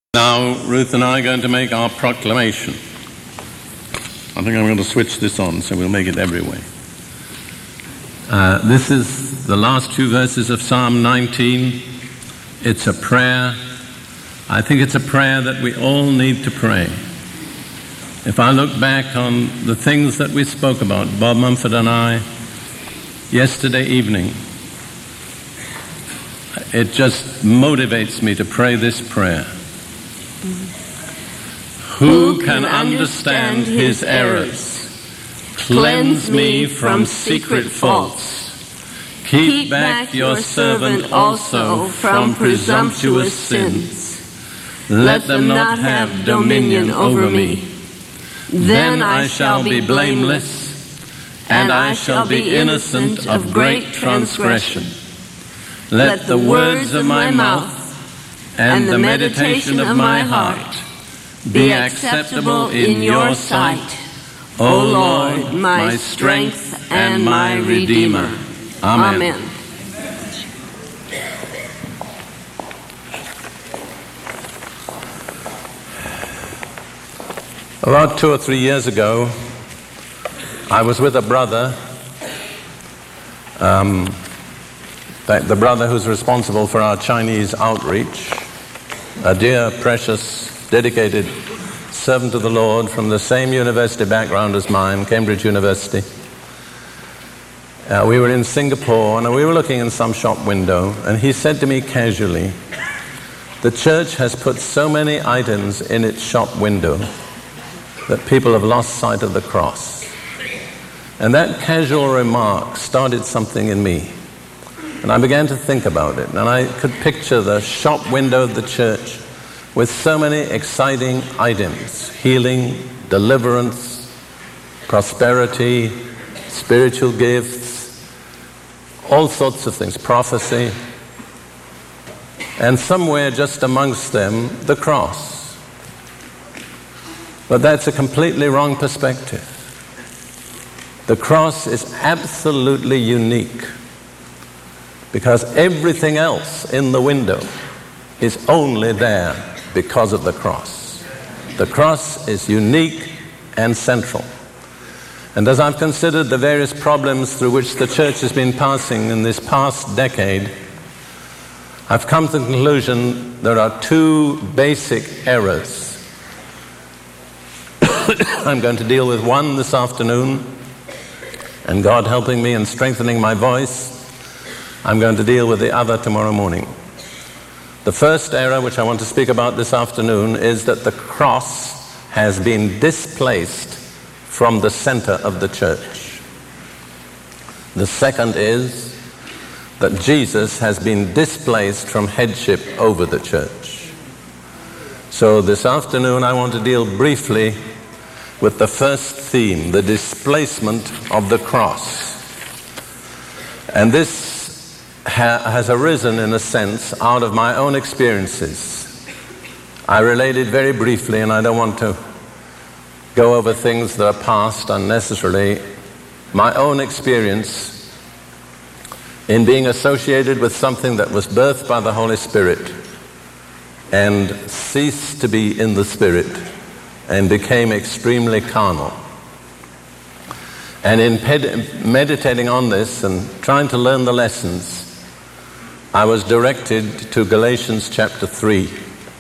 Now, Ruth and I are going to make our proclamation. I think I'm going to switch this on so we'll make it every way. This is the last two verses of Psalm 19. It's a prayer. I think it's a prayer that we all need to pray. If I look back on the things that we spoke about, Bob Mumford and I, yesterday evening, it just motivates me to pray this prayer. Who can understand his errors? Cleanse me from secret faults. Keep back your servant also from presumptuous sins. Let them not have dominion over me. Then I shall be blameless, and I shall be innocent of great transgression. Let the words of my mouth and the meditation of my heart be acceptable in your sight, O Lord, my strength and my Redeemer. Amen. About 2 or 3 years ago, I was with a brother, the brother who's responsible for our Chinese outreach, a dear, precious, dedicated servant of the Lord from the same university background as mine, Cambridge University. We were in Singapore and we were looking in some shop window, and he said to me casually, the church has put so many items in its shop window that people have lost sight of the cross. And that casual remark started something in me. And I began to think about it, and I could picture the shop window of the church with so many exciting items: healing, deliverance, prosperity, spiritual gifts, all sorts of things, prophecy, and somewhere just amongst them, the cross. But that's a completely wrong perspective. The cross is absolutely unique, because everything else in the window is only there because of the cross. The cross is unique and central. And as I've considered the various problems through which the church has been passing in this past decade, I've come to the conclusion there are two basic errors. I'm going to deal with one this afternoon, and God helping me and strengthening my voice, I'm going to deal with the other tomorrow morning. The first error which I want to speak about this afternoon is that the cross has been displaced from the center of the church. The second is that Jesus has been displaced from headship over the church. So this afternoon I want to deal briefly with the first theme, the displacement of the cross. And this has arisen, in a sense, out of my own experiences. I related very briefly, and I don't want to go over things that are past unnecessarily, my own experience in being associated with something that was birthed by the Holy Spirit and ceased to be in the Spirit and became extremely carnal. And in meditating on this and trying to learn the lessons, I was directed to Galatians chapter 3.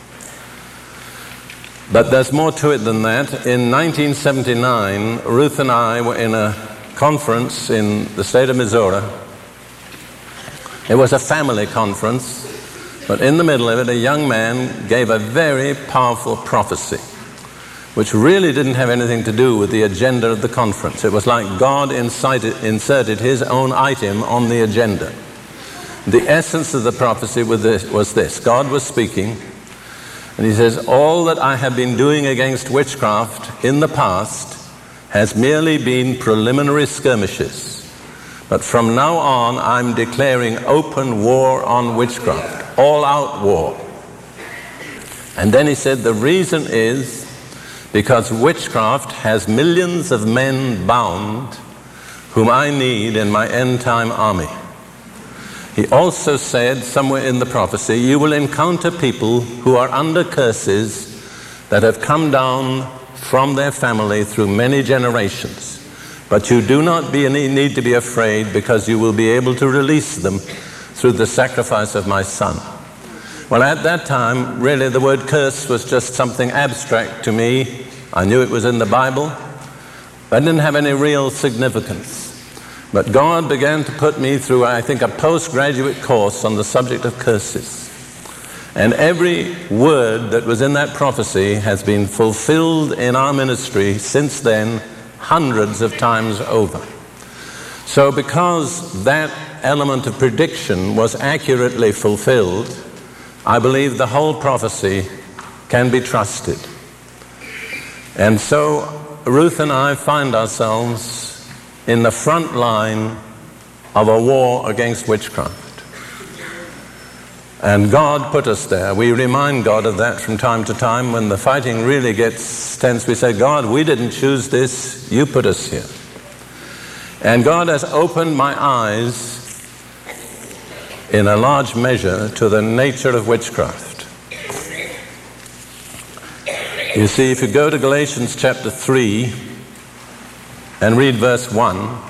But there's more to it than that. In 1979, Ruth and I were in a conference in the state of Missouri. It was a family conference, but in the middle of it, a young man gave a very powerful prophecy, which really didn't have anything to do with the agenda of the conference. It was like God inserted his own item on the agenda. The essence of the prophecy was this. God was speaking, and he says, all that I have been doing against witchcraft in the past has merely been preliminary skirmishes. But from now on, I'm declaring open war on witchcraft, all-out war. And then he said, the reason is because witchcraft has millions of men bound whom I need in my end-time army. He also said, somewhere in the prophecy, you will encounter people who are under curses that have come down from their family through many generations. But you do not need to be afraid, because you will be able to release them through the sacrifice of my Son. Well, at that time, really the word curse was just something abstract to me. I knew it was in the Bible, but it didn't have any real significance. But God began to put me through, I think, a postgraduate course on the subject of curses. And every word that was in that prophecy has been fulfilled in our ministry since then, hundreds of times over. So because that element of prediction was accurately fulfilled, I believe the whole prophecy can be trusted. And so Ruth and I find ourselves in the front line of a war against witchcraft. And God put us there. We remind God of that from time to time. When the fighting really gets tense, we say, God, we didn't choose this, you put us here. And God has opened my eyes in a large measure to the nature of witchcraft. You see, if you go to Galatians chapter 3 and read verse 1,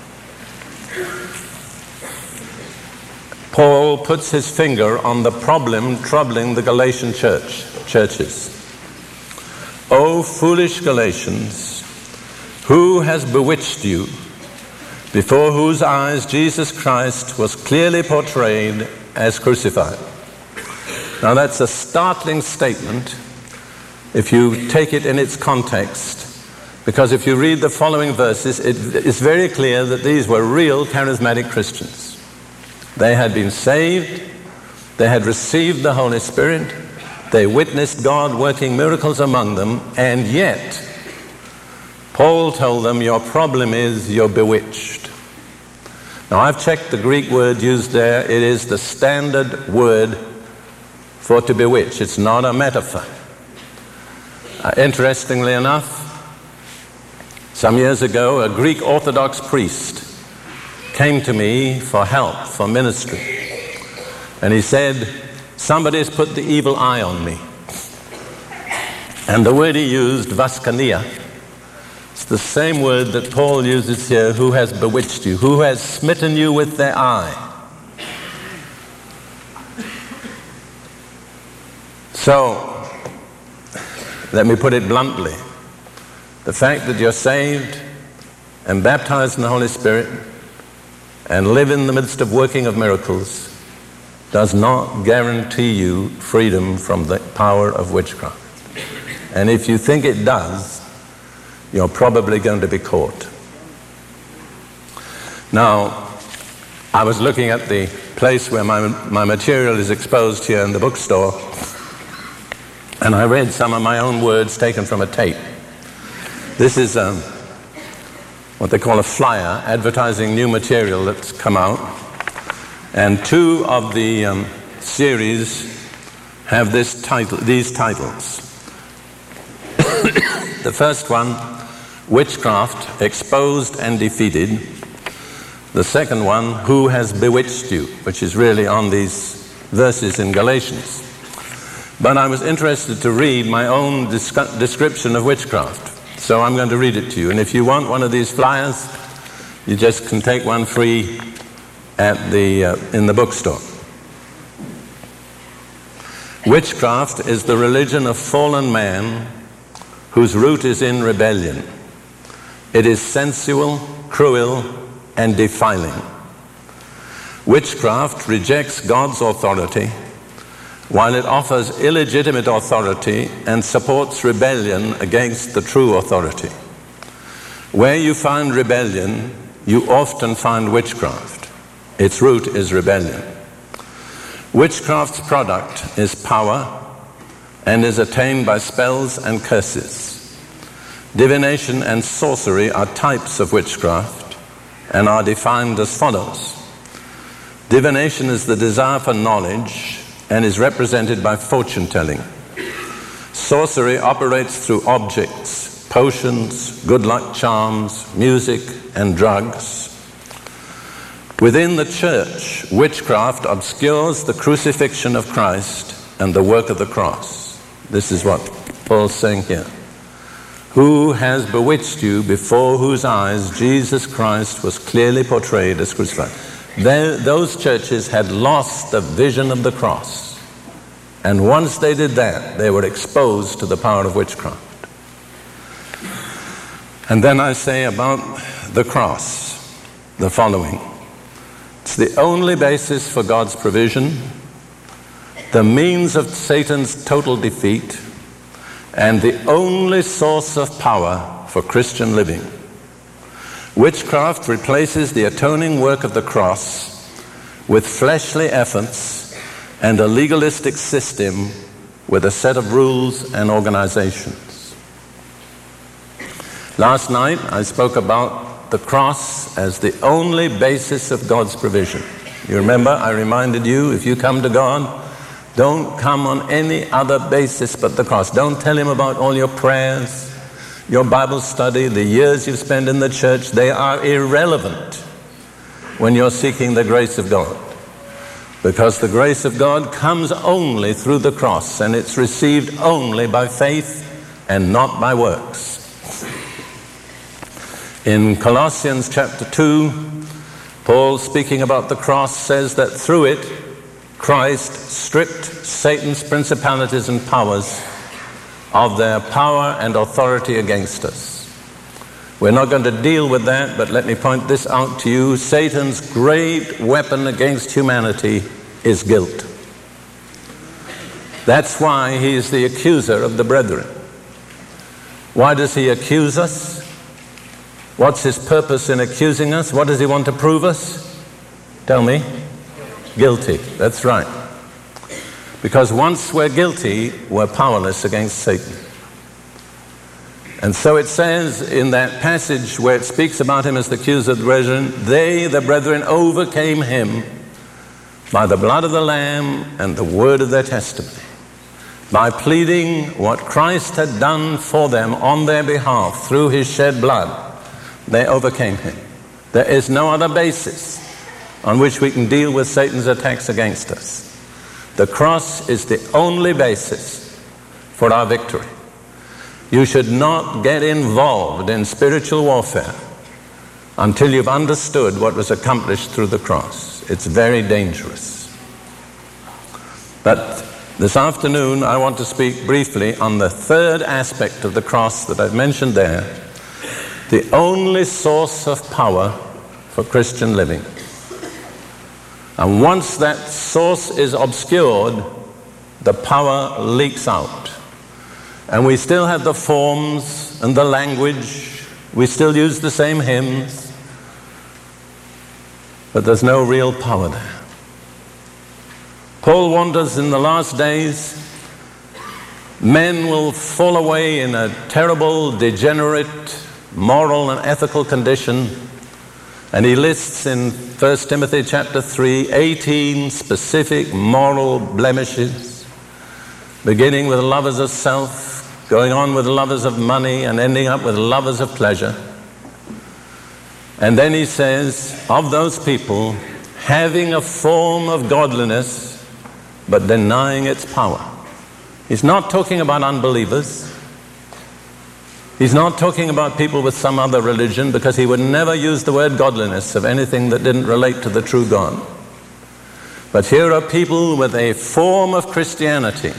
Paul puts his finger on the problem troubling the Galatian churches. O foolish Galatians, who has bewitched you, before whose eyes Jesus Christ was clearly portrayed as crucified? Now that's a startling statement if you take it in its context, because if you read the following verses, it's very clear that these were real charismatic Christians. They had been saved, they had received the Holy Spirit, they witnessed God working miracles among them, and yet Paul told them, your problem is you're bewitched. Now I've checked the Greek word used there. It is the standard word for to bewitch. It's not a metaphor. Interestingly enough, some years ago, a Greek Orthodox priest came to me for help, for ministry. And he said, somebody's put the evil eye on me. And the word he used, vaskania, it's the same word that Paul uses here, who has bewitched you, who has smitten you with their eye. So, let me put it bluntly. The fact that you're saved and baptized in the Holy Spirit and live in the midst of working of miracles does not guarantee you freedom from the power of witchcraft. And if you think it does, you're probably going to be caught. Now, I was looking at the place where my material is exposed here in the bookstore, and I read some of my own words taken from a tape. This is what they call a flyer, advertising new material that's come out. And two of the series have these titles. The first one, Witchcraft, Exposed and Defeated. The second one, Who Has Bewitched You, which is really on these verses in Galatians. But I was interested to read my own description of witchcraft. So I'm going to read it to you. And if you want one of these flyers, you just can take one free at in the bookstore. Witchcraft is the religion of fallen man whose root is in rebellion. It is sensual, cruel, and defiling. Witchcraft rejects God's authority, while it offers illegitimate authority and supports rebellion against the true authority. Where you find rebellion, you often find witchcraft. Its root is rebellion. Witchcraft's product is power and is attained by spells and curses. Divination and sorcery are types of witchcraft and are defined as follows. Divination is the desire for knowledge and is represented by fortune-telling. Sorcery operates through objects, potions, good luck charms, music, and drugs. Within the church, witchcraft obscures the crucifixion of Christ and the work of the cross. This is what Paul's saying here. Who has bewitched you, before whose eyes Jesus Christ was clearly portrayed as crucified? Those churches had lost the vision of the cross. And once they did that, they were exposed to the power of witchcraft. And then I say about the cross the following. It's the only basis for God's provision, the means of Satan's total defeat, and the only source of power for Christian living. Witchcraft replaces the atoning work of the cross with fleshly efforts and a legalistic system with a set of rules and organizations. Last night I spoke about the cross as the only basis of God's provision. You remember, I reminded you, if you come to God, don't come on any other basis but the cross. Don't tell him about all your prayers, your Bible study, the years you've spent in the church. They are irrelevant when you're seeking the grace of God. Because the grace of God comes only through the cross, and it's received only by faith and not by works. In Colossians chapter 2, Paul, speaking about the cross, says that through it, Christ stripped Satan's principalities and powers of their power and authority against us. We're not going to deal with that, but let me point this out to you. Satan's great weapon against humanity is guilt. That's why he is the accuser of the brethren. Why does he accuse us? What's his purpose in accusing us? What does he want to prove us? Tell me. Guilty. That's right. Because once we're guilty, we're powerless against Satan. And so it says in that passage where it speaks about him as the accuser of the brethren, they, the brethren, overcame him by the blood of the Lamb and the word of their testimony. By pleading what Christ had done for them on their behalf through his shed blood, they overcame him. There is no other basis on which we can deal with Satan's attacks against us. The cross is the only basis for our victory. You should not get involved in spiritual warfare until you've understood what was accomplished through the cross. It's very dangerous. But this afternoon I want to speak briefly on the third aspect of the cross that I've mentioned there, the only source of power for Christian living. And once that source is obscured, the power leaks out. And we still have the forms and the language. We still use the same hymns. But there's no real power there. Paul warned us in the last days, men will fall away in a terrible, degenerate, moral and ethical condition. And he lists in 1 Timothy chapter 3, 18 specific moral blemishes, beginning with lovers of self, going on with lovers of money, and ending up with lovers of pleasure. And then he says, of those people, having a form of godliness, but denying its power. He's not talking about unbelievers. He's not talking about people with some other religion, because he would never use the word godliness of anything that didn't relate to the true God. But here are people with a form of Christianity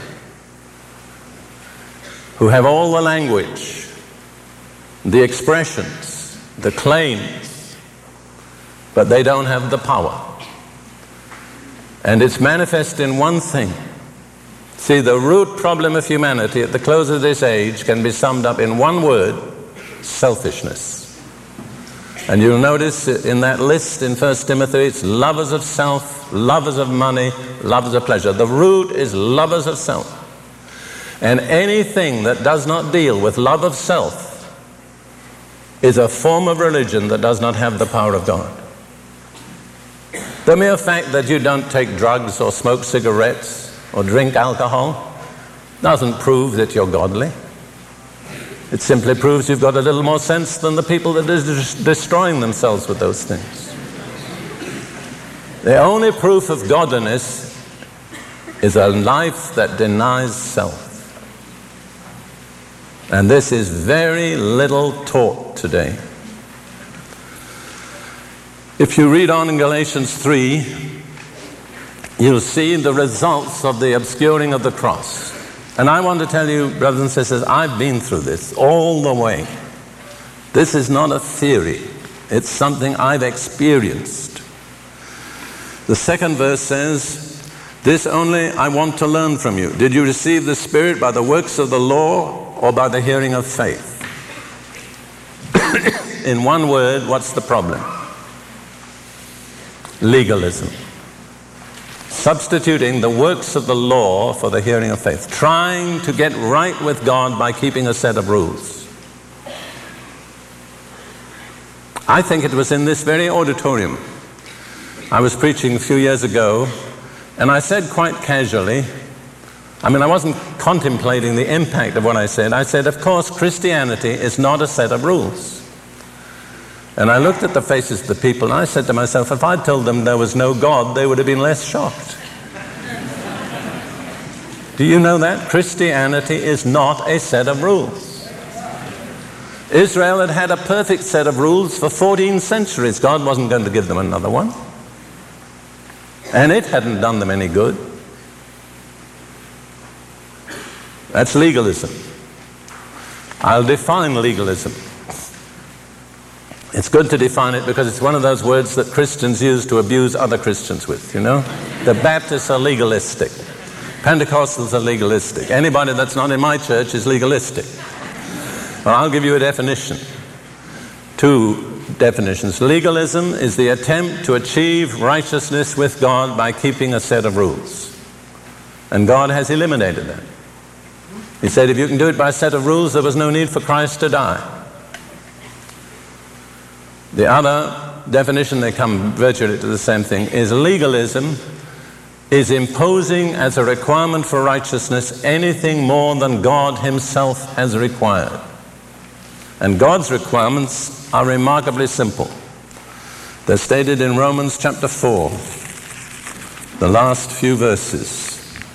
who have all the language, the expressions, the claims, but they don't have the power. And it's manifest in one thing. See, the root problem of humanity at the close of this age can be summed up in one word: selfishness. And you'll notice in that list in 1 Timothy, it's lovers of self, lovers of money, lovers of pleasure. The root is lovers of self. And anything that does not deal with love of self is a form of religion that does not have the power of God. The mere fact that you don't take drugs or smoke cigarettes or drink alcohol doesn't prove that you're godly. It simply proves you've got a little more sense than the people that are destroying themselves with those things. The only proof of godliness is a life that denies self. And this is very little taught today. If you read on in Galatians 3, you'll see the results of the obscuring of the cross. And I want to tell you, brothers and sisters, I've been through this all the way. This is not a theory. It's something I've experienced. The second verse says, "This only I want to learn from you. Did you receive the Spirit by the works of the law or by the hearing of faith?" In one word, what's the problem? Legalism. Substituting the works of the law for the hearing of faith. Trying to get right with God by keeping a set of rules. I think it was in this very auditorium. I was preaching a few years ago, and I said quite casually, I wasn't contemplating the impact of what I said. I said, of course, Christianity is not a set of rules. And I looked at the faces of the people, and I said to myself, if I'd told them there was no God, they would have been less shocked. Do you know that? Christianity is not a set of rules. Israel had had a perfect set of rules for 14 centuries. God wasn't going to give them another one. And it hadn't done them any good. That's legalism. I'll define legalism. It's good to define it because it's one of those words that Christians use to abuse other Christians with, you know. The Baptists are legalistic. Pentecostals are legalistic. Anybody that's not in my church is legalistic. Well, I'll give you a definition. 2 definitions. Legalism is the attempt to achieve righteousness with God by keeping a set of rules. And God has eliminated that. He said if you can do it by a set of rules, there was no need for Christ to die. The other definition, they come virtually to the same thing, is legalism is imposing as a requirement for righteousness anything more than God himself has required. And God's requirements are remarkably simple. They're stated in Romans chapter 4, the last few verses.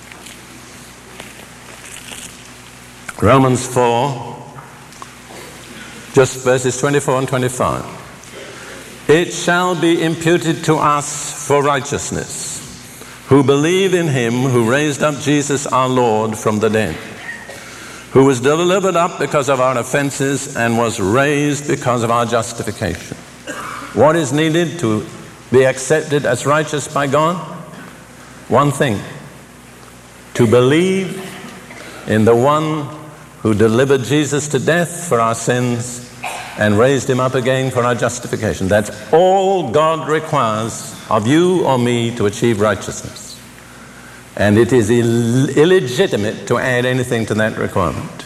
Romans 4, just verses 24 and 25. It shall be imputed to us for righteousness, who believe in him who raised up Jesus our Lord from the dead, who was delivered up because of our offenses and was raised because of our justification. What is needed to be accepted as righteous by God? One thing: to believe in the one who delivered Jesus to death for our sins and raised him up again for our justification. That's all God requires of you or me to achieve righteousness. And it is illegitimate to add anything to that requirement.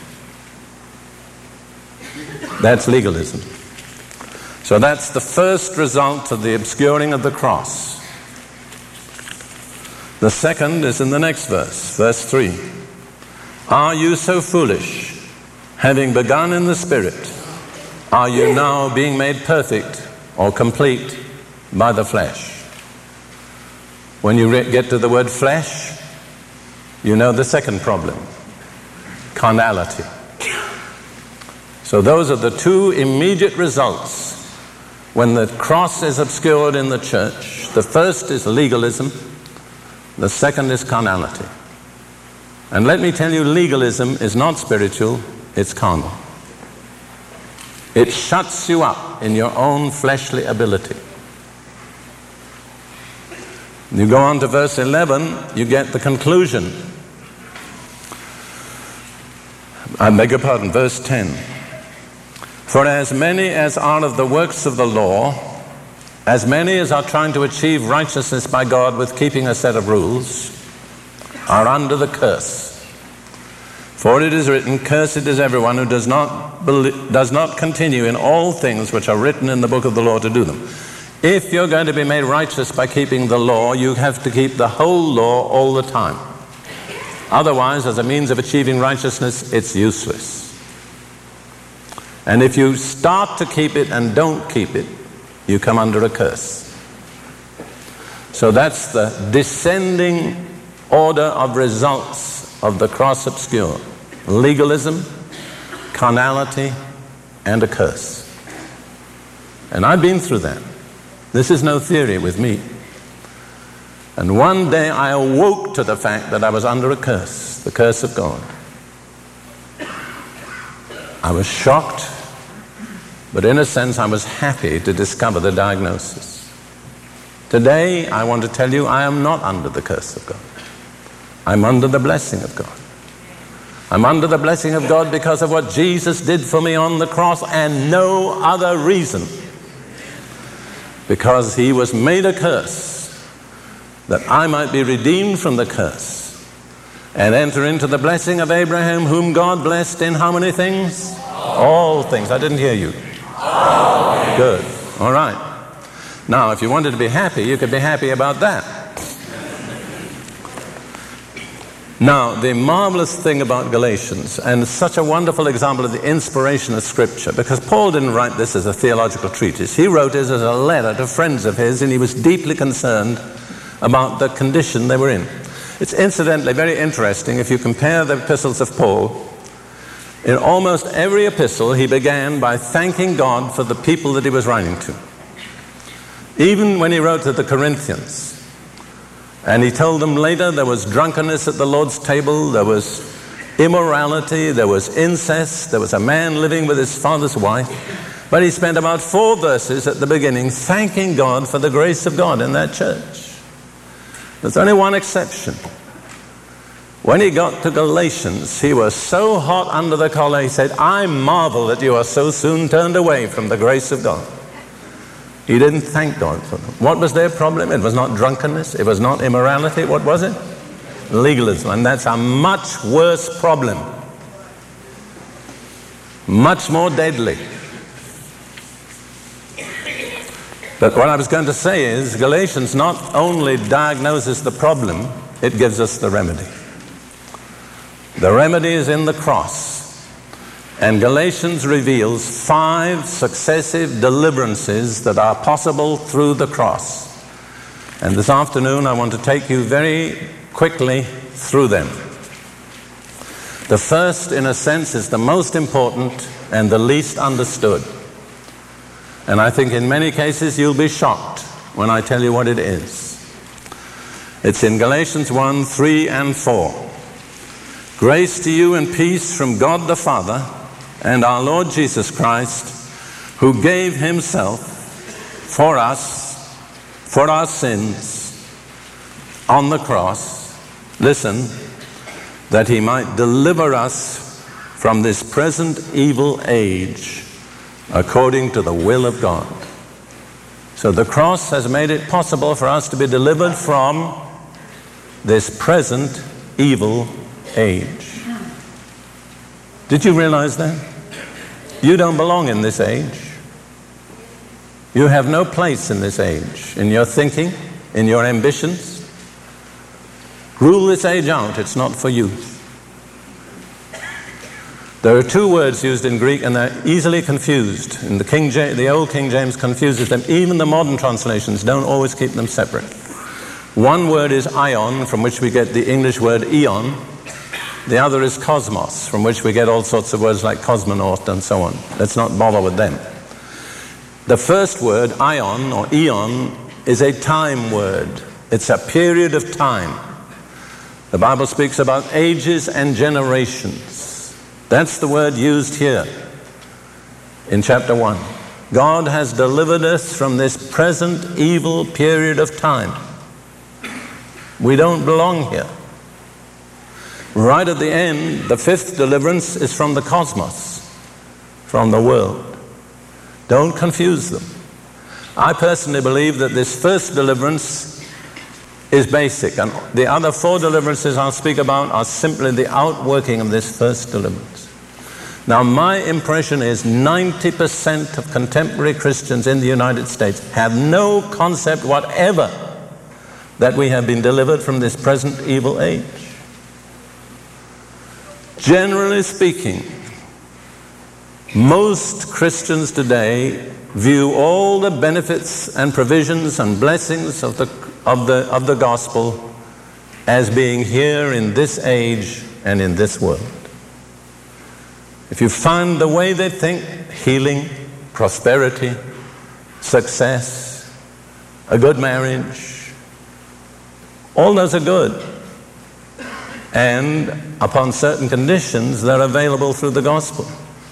That's legalism. So that's the first result of the obscuring of the cross. The second is in the next verse, verse 3. Are you so foolish, having begun in the Spirit, are you now being made perfect or complete by the flesh? When you get to the word flesh, you know the second problem: carnality. So those are the 2 immediate results when the cross is obscured in the church. The first is legalism. The second is carnality. And let me tell you, legalism is not spiritual, it's carnal. It shuts you up in your own fleshly ability. You go on to verse 11, you get the conclusion. I beg your pardon, verse 10. For as many as are of the works of the law, as many as are trying to achieve righteousness by God with keeping a set of rules, are under the curse. For it is written, cursed is everyone who does not continue in all things which are written in the book of the law to do them. If you're going to be made righteous by keeping the law, you have to keep the whole law all the time. Otherwise, as a means of achieving righteousness, it's useless. And if you start to keep it and don't keep it, you come under a curse. So that's the descending order of results of the cross obscure. Legalism, carnality, and a curse. And I've been through that. This is no theory with me. And one day I awoke to the fact that I was under a curse, the curse of God. I was shocked, but in a sense I was happy to discover the diagnosis. Today I want to tell you I am not under the curse of God. I'm under the blessing of God. I'm under the blessing of God because of what Jesus did for me on the cross, and no other reason. Because he was made a curse that I might be redeemed from the curse and enter into the blessing of Abraham, whom God blessed in how many things? All things. I didn't hear you. Good. All right. Now, if you wanted to be happy, you could be happy about that. Now, the marvelous thing about Galatians, and such a wonderful example of the inspiration of Scripture, because Paul didn't write this as a theological treatise. He wrote it as a letter to friends of his, and he was deeply concerned about the condition they were in. It's incidentally very interesting if you compare the epistles of Paul. In almost every epistle, he began by thanking God for the people that he was writing to. Even when he wrote to the Corinthians, and he told them later there was drunkenness at the Lord's table, there was immorality, there was incest, there was a man living with his father's wife. But he spent about 4 verses at the beginning thanking God for the grace of God in that church. There's only one exception. When he got to Galatians, he was so hot under the collar, he said, I marvel that you are so soon turned away from the grace of God. He didn't thank God for them. What was their problem? It was not drunkenness. It was not immorality. What was it? Legalism. And that's a much worse problem. Much more deadly. But what I was going to say is, Galatians not only diagnoses the problem, it gives us the remedy. The remedy is in the cross. And Galatians reveals 5 successive deliverances that are possible through the cross. And this afternoon I want to take you very quickly through them. The first, in a sense, is the most important and the least understood. And I think in many cases you'll be shocked when I tell you what it is. It's in Galatians 1, 3 and 4. Grace to you and peace from God the Father and our Lord Jesus Christ, who gave himself for us, for our sins, on the cross, listen, that he might deliver us from this present evil age, according to the will of God. So the cross has made it possible for us to be delivered from this present evil age. Did you realize that? You don't belong in this age. You have no place in this age, in your thinking, in your ambitions. Rule this age out. It's not for you. There are 2 words used in Greek, and they're easily confused. In the old King James confuses them. Even the modern translations don't always keep them separate. One word is aion, from which we get the English word eon. The other is cosmos, from which we get all sorts of words like cosmonaut and so on. Let's not bother with them. The first word, aion or eon, is a time word. It's a period of time. The Bible speaks about ages and generations. That's the word used here in chapter 1. God has delivered us from this present evil period of time. We don't belong here. Right at the end, the 5th deliverance is from the cosmos, from the world. Don't confuse them. I personally believe that this first deliverance is basic, and the other 4 deliverances I'll speak about are simply the outworking of this first deliverance. Now, my impression is 90% of contemporary Christians in the United States have no concept whatever that we have been delivered from this present evil age. Generally speaking, most Christians today view all the benefits and provisions and blessings of the of the gospel as being here in this age and in this world. If you find the way they think, healing, prosperity, success, a good marriage, all those are good. And upon certain conditions, they're available through the gospel.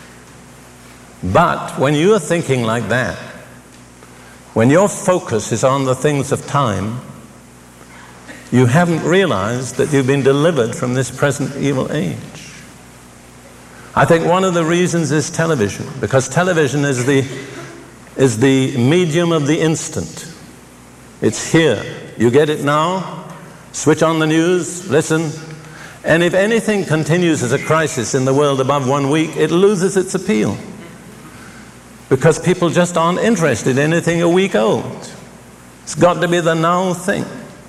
But when you are thinking like that, when your focus is on the things of time, you haven't realized that you've been delivered from this present evil age. I think one of the reasons is television, because television is the medium of the instant. It's here. You get it now, switch on the news, listen, and if anything continues as a crisis in the world above 1 week, it loses its appeal. Because people just aren't interested in anything a week old. It's got to be the now thing.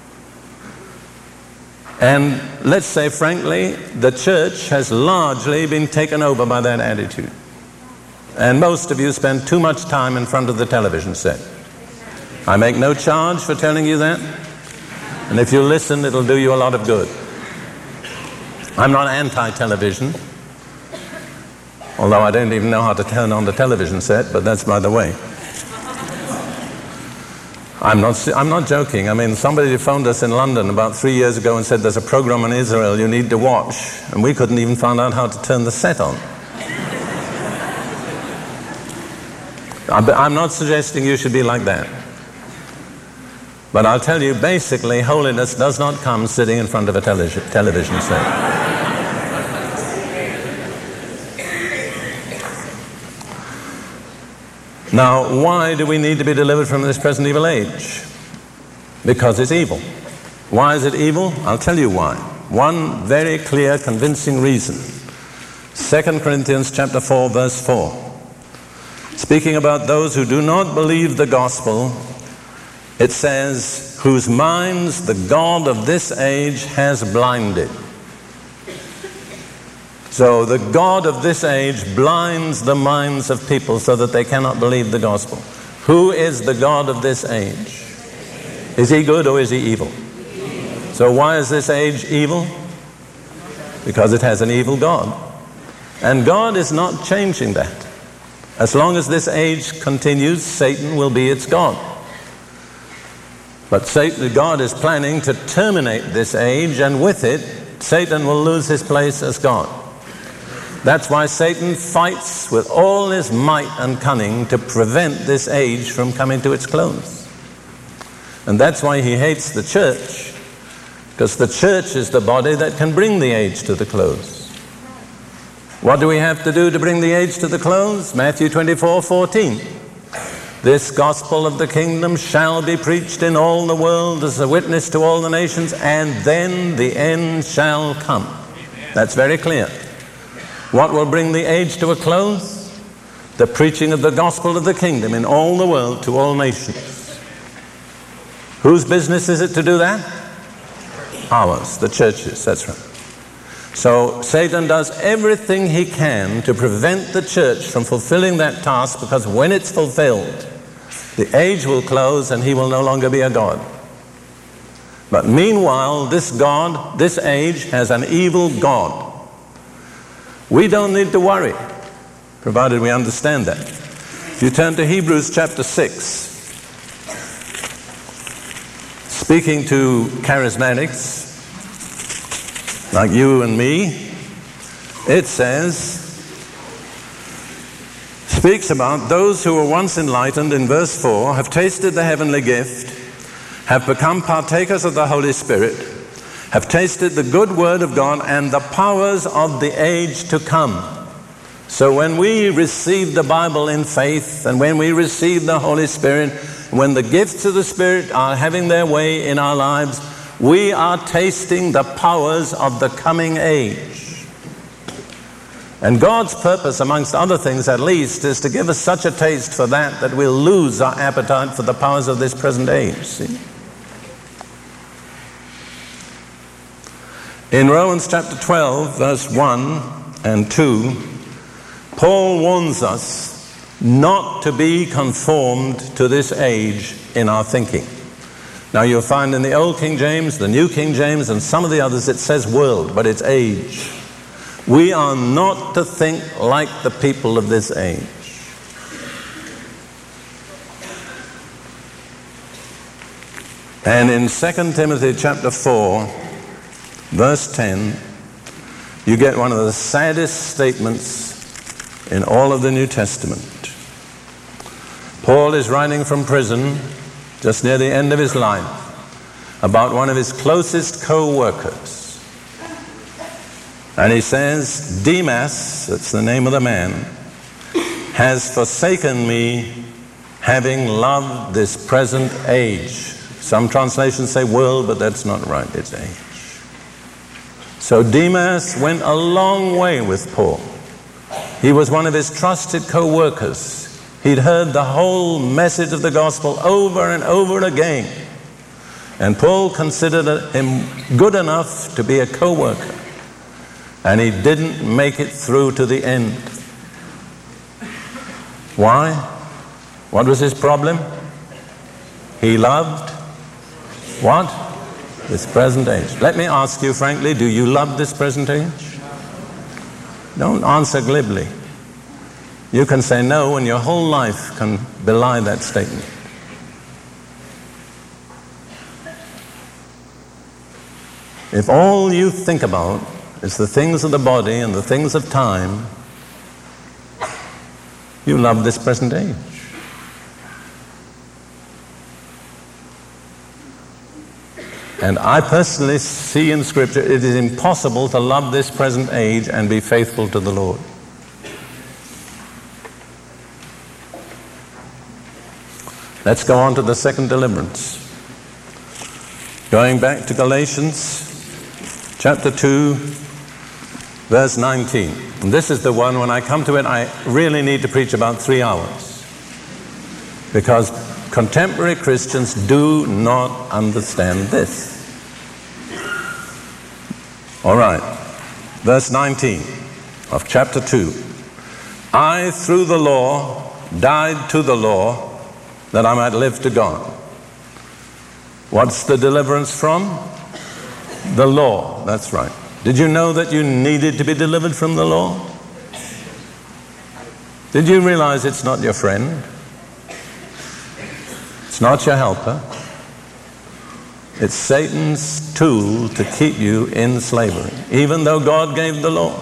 And let's say frankly, the church has largely been taken over by that attitude. And most of you spend too much time in front of the television set. I make no charge for telling you that. And if you listen, it'll do you a lot of good. I'm not anti-television, although I don't even know how to turn on the television set, but that's by the way. I'm not joking. I mean, somebody phoned us in London about 3 years ago and said there's a program on Israel you need to watch, and we couldn't even find out how to turn the set on. I'm not suggesting you should be like that. But I'll tell you, basically, holiness does not come sitting in front of a television set. Now, why do we need to be delivered from this present evil age? Because it's evil. Why is it evil? I'll tell you why. One very clear, convincing reason. 2 Corinthians chapter 4, verse 4. Speaking about those who do not believe the gospel, it says, whose minds the God of this age has blinded. So the God of this age blinds the minds of people so that they cannot believe the gospel. Who is the God of this age? Is he good or is he evil? So why is this age evil? Because it has an evil God. And God is not changing that. As long as this age continues, Satan will be its God. But God is planning to terminate this age, and with it, Satan will lose his place as God. That's why Satan fights with all his might and cunning to prevent this age from coming to its close. And that's why he hates the church, because the church is the body that can bring the age to the close. What do we have to do to bring the age to the close? Matthew 24:14. This gospel of the kingdom shall be preached in all the world as a witness to all the nations, and then the end shall come. That's very clear. What will bring the age to a close? The preaching of the gospel of the kingdom in all the world to all nations. Whose business is it to do that? Ours, the churches, that's right. So Satan does everything he can to prevent the church from fulfilling that task, because when it's fulfilled, the age will close and he will no longer be a God. But meanwhile, this God, this age, has an evil God. We don't need to worry, provided we understand that. If you turn to Hebrews chapter 6, speaking to charismatics like you and me, it says, speaks about those who were once enlightened in verse 4, have tasted the heavenly gift, have become partakers of the Holy Spirit, have tasted the good word of God and the powers of the age to come. So when we receive the Bible in faith, and when we receive the Holy Spirit, when the gifts of the Spirit are having their way in our lives, we are tasting the powers of the coming age. And God's purpose, amongst other things at least, is to give us such a taste for that we'll lose our appetite for the powers of this present age. See? In Romans chapter 12, verse 1 and 2, Paul warns us not to be conformed to this age in our thinking. Now you'll find in the Old King James, the New King James, and some of the others it says world, but it's age. We are not to think like the people of this age. And in 2 Timothy chapter 4, verse 10, you get one of the saddest statements in all of the New Testament. Paul is writing from prison, just near the end of his life, about one of his closest co-workers. And he says, Demas, that's the name of the man, has forsaken me, having loved this present age. Some translations say world, but that's not right, it's age. So Demas went a long way with Paul. He was one of his trusted co-workers. He'd heard the whole message of the gospel over and over again. And Paul considered him good enough to be a co-worker. And he didn't make it through to the end. Why? What was his problem? He loved what? This present age. Let me ask you frankly, do you love this present age? Don't answer glibly. You can say no, and your whole life can belie that statement. If all you think about is the things of the body and the things of time, you love this present age. And I personally see in Scripture it is impossible to love this present age and be faithful to the Lord. Let's go on to the second deliverance. Going back to Galatians chapter 2, verse 19. And this is the one, when I come to it, I really need to preach about 3 hours. Because contemporary Christians do not understand this. All right, verse 19 of chapter 2. I, through the law, died to the law, that I might live to God. What's the deliverance from? The law, that's right. Did you know that you needed to be delivered from the law? Did you realize it's not your friend? It's not your helper. It's Satan's tool to keep you in slavery, even though God gave the law.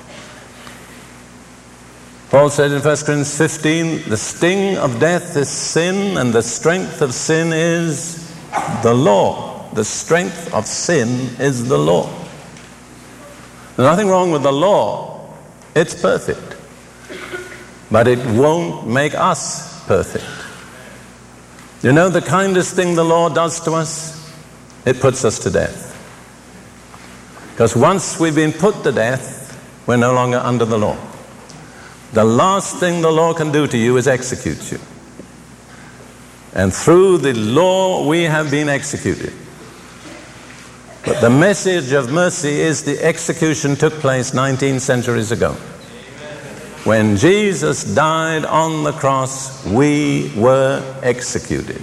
Paul said in 1 Corinthians 15, the sting of death is sin, and the strength of sin is the law. The strength of sin is the law. There's nothing wrong with the law. It's perfect. But it won't make us perfect. You know the kindest thing the law does to us? It puts us to death. Because once we've been put to death, we're no longer under the law. The last thing the law can do to you is execute you. And through the law we have been executed. But the message of mercy is the execution took place 19 centuries ago. When Jesus died on the cross, we were executed.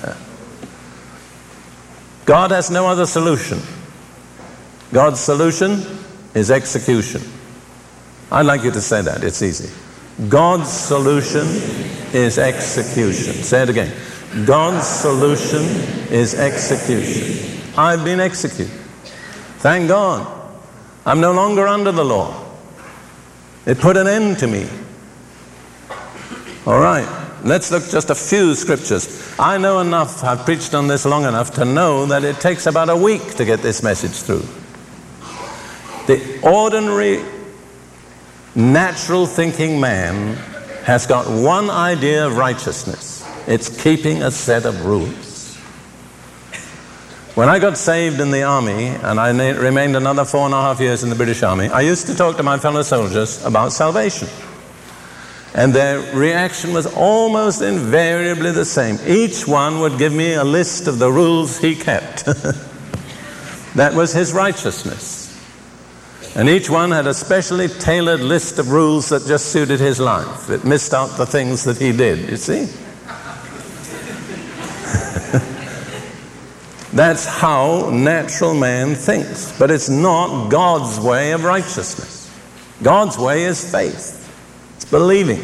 God has no other solution. God's solution is execution. I'd like you to say that. It's easy. God's solution is execution. Say it again. God's solution is execution. I've been executed. Thank God. I'm no longer under the law. It put an end to me. All right. Let's look just a few scriptures. I know enough, I've preached on this long enough to know that it takes about a week to get this message through. The ordinary, natural thinking man has got one idea of righteousness. It's keeping a set of rules. When I got saved in the army, and I remained another 4.5 years in the British Army, I used to talk to my fellow soldiers about salvation. And their reaction was almost invariably the same. Each one would give me a list of the rules he kept. That was his righteousness. And each one had a specially tailored list of rules that just suited his life. It missed out the things that he did, you see? That's how natural man thinks. But it's not God's way of righteousness. God's way is faith. It's believing.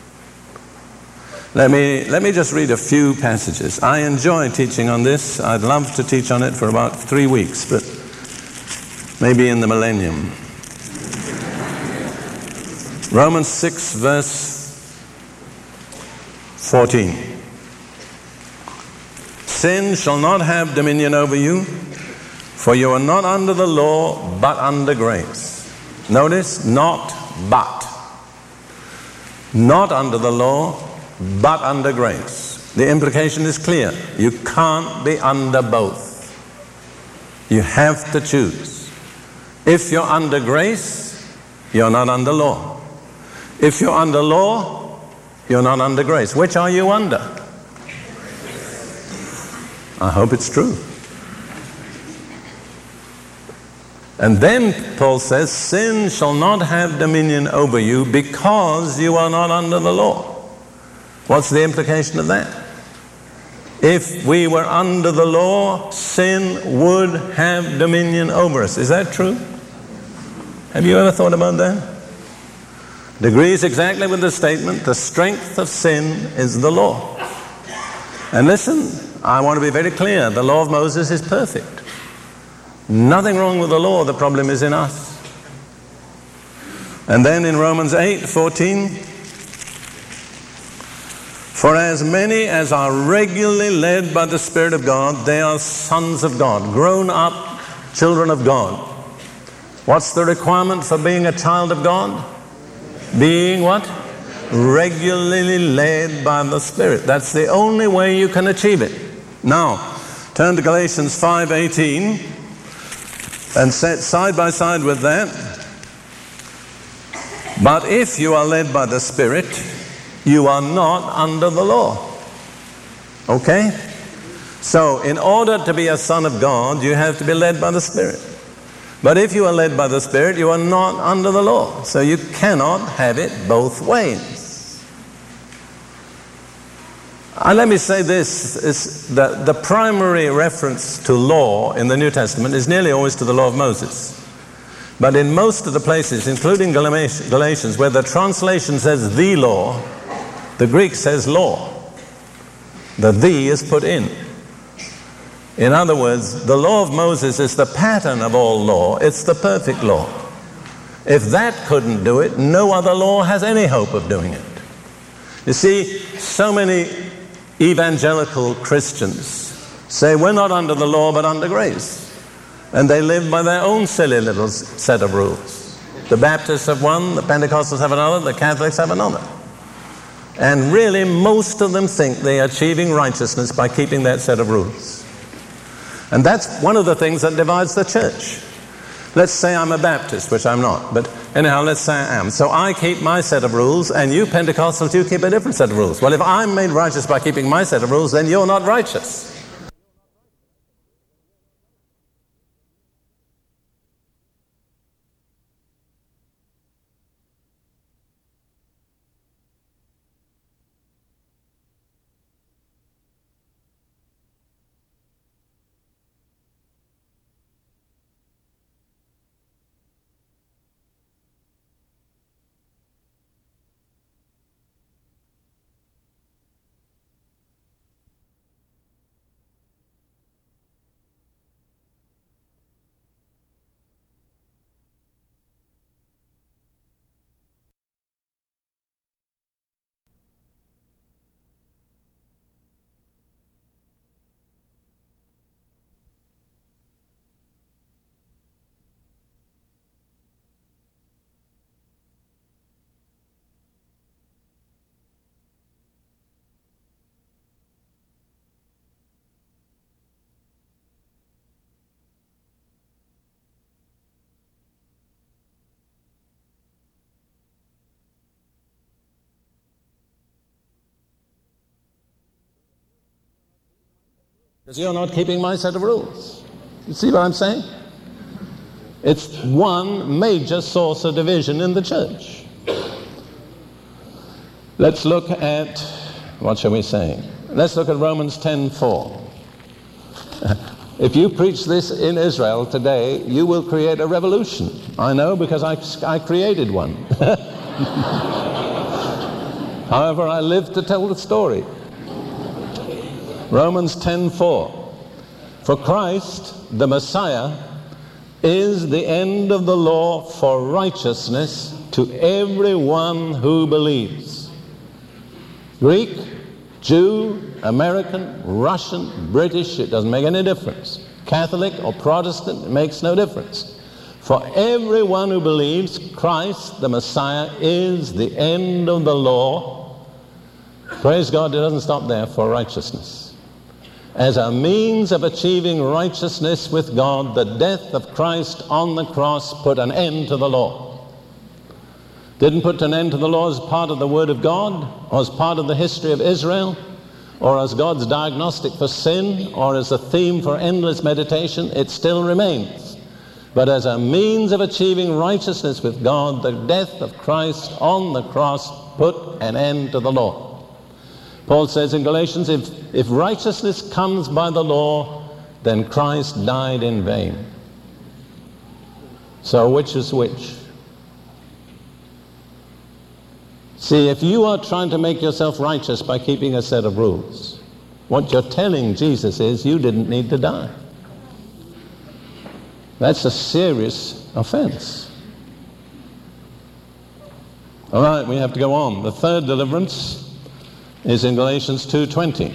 Let me just read a few passages. I enjoy teaching on this. I'd love to teach on it for about 3 weeks, but maybe in the millennium. Romans 6 verse 14. Sin shall not have dominion over you, for you are not under the law, but under grace. Notice, not but. Not under the law, but under grace. The implication is clear. You can't be under both. You have to choose. If you're under grace, you're not under law. If you're under law, you're not under grace. Which are you under? I hope it's true. And then Paul says, sin shall not have dominion over you because you are not under the law. What's the implication of that? If we were under the law, sin would have dominion over us. Is that true? Have you ever thought about that? It agrees exactly with the statement, the strength of sin is the law. And listen, I want to be very clear, the law of Moses is perfect. Nothing wrong with the law, the problem is in us. And then in Romans 8:14, for as many as are regularly led by the Spirit of God, they are sons of God, grown up children of God. What's the requirement for being a child of God? Being what? Regularly led by the Spirit. That's the only way you can achieve it. Now, turn to Galatians 5:18 and set side by side with that. But if you are led by the Spirit, you are not under the law. Okay? So, in order to be a son of God, you have to be led by the Spirit. But if you are led by the Spirit, you are not under the law. So you cannot have it both ways. And let me say this, is that the primary reference to law in the New Testament is nearly always to the law of Moses. But in most of the places, including Galatians, where the translation says the law, the Greek says law. The "the" is put in. In other words, the law of Moses is the pattern of all law. It's the perfect law. If that couldn't do it, no other law has any hope of doing it. You see, so many evangelical Christians say we're not under the law but under grace. And they live by their own silly little set of rules. The Baptists have one, the Pentecostals have another, the Catholics have another. And really, most of them think they are achieving righteousness by keeping that set of rules. And that's one of the things that divides the church. Let's say I'm a Baptist, which I'm not, but anyhow, let's say I am. So I keep my set of rules, and you Pentecostals, you keep a different set of rules. Well, if I'm made righteous by keeping my set of rules, then you're not righteous. Because you're not keeping my set of rules. You see what I'm saying? It's one major source of division in the church. Let's look at, what shall we say? Let's look at Romans 10:4. If you preach this in Israel today, you will create a revolution. I know, because I created one. However, I live to tell the story. Romans 10:4. For Christ, the Messiah, is the end of the law for righteousness to everyone who believes. Greek, Jew, American, Russian, British, it doesn't make any difference. Catholic or Protestant, it makes no difference. For everyone who believes, Christ, the Messiah, is the end of the law. Praise God, it doesn't stop there, for righteousness. As a means of achieving righteousness with God, the death of Christ on the cross put an end to the law. Didn't put an end to the law as part of the Word of God, or as part of the history of Israel, or as God's diagnostic for sin, or as a theme for endless meditation. It still remains. But as a means of achieving righteousness with God, the death of Christ on the cross put an end to the law. Paul says in Galatians, if righteousness comes by the law, then Christ died in vain. So which is which? See, if you are trying to make yourself righteous by keeping a set of rules, what you're telling Jesus is you didn't need to die. That's a serious offense. All right, we have to go on. The third deliverance is in Galatians 2:20.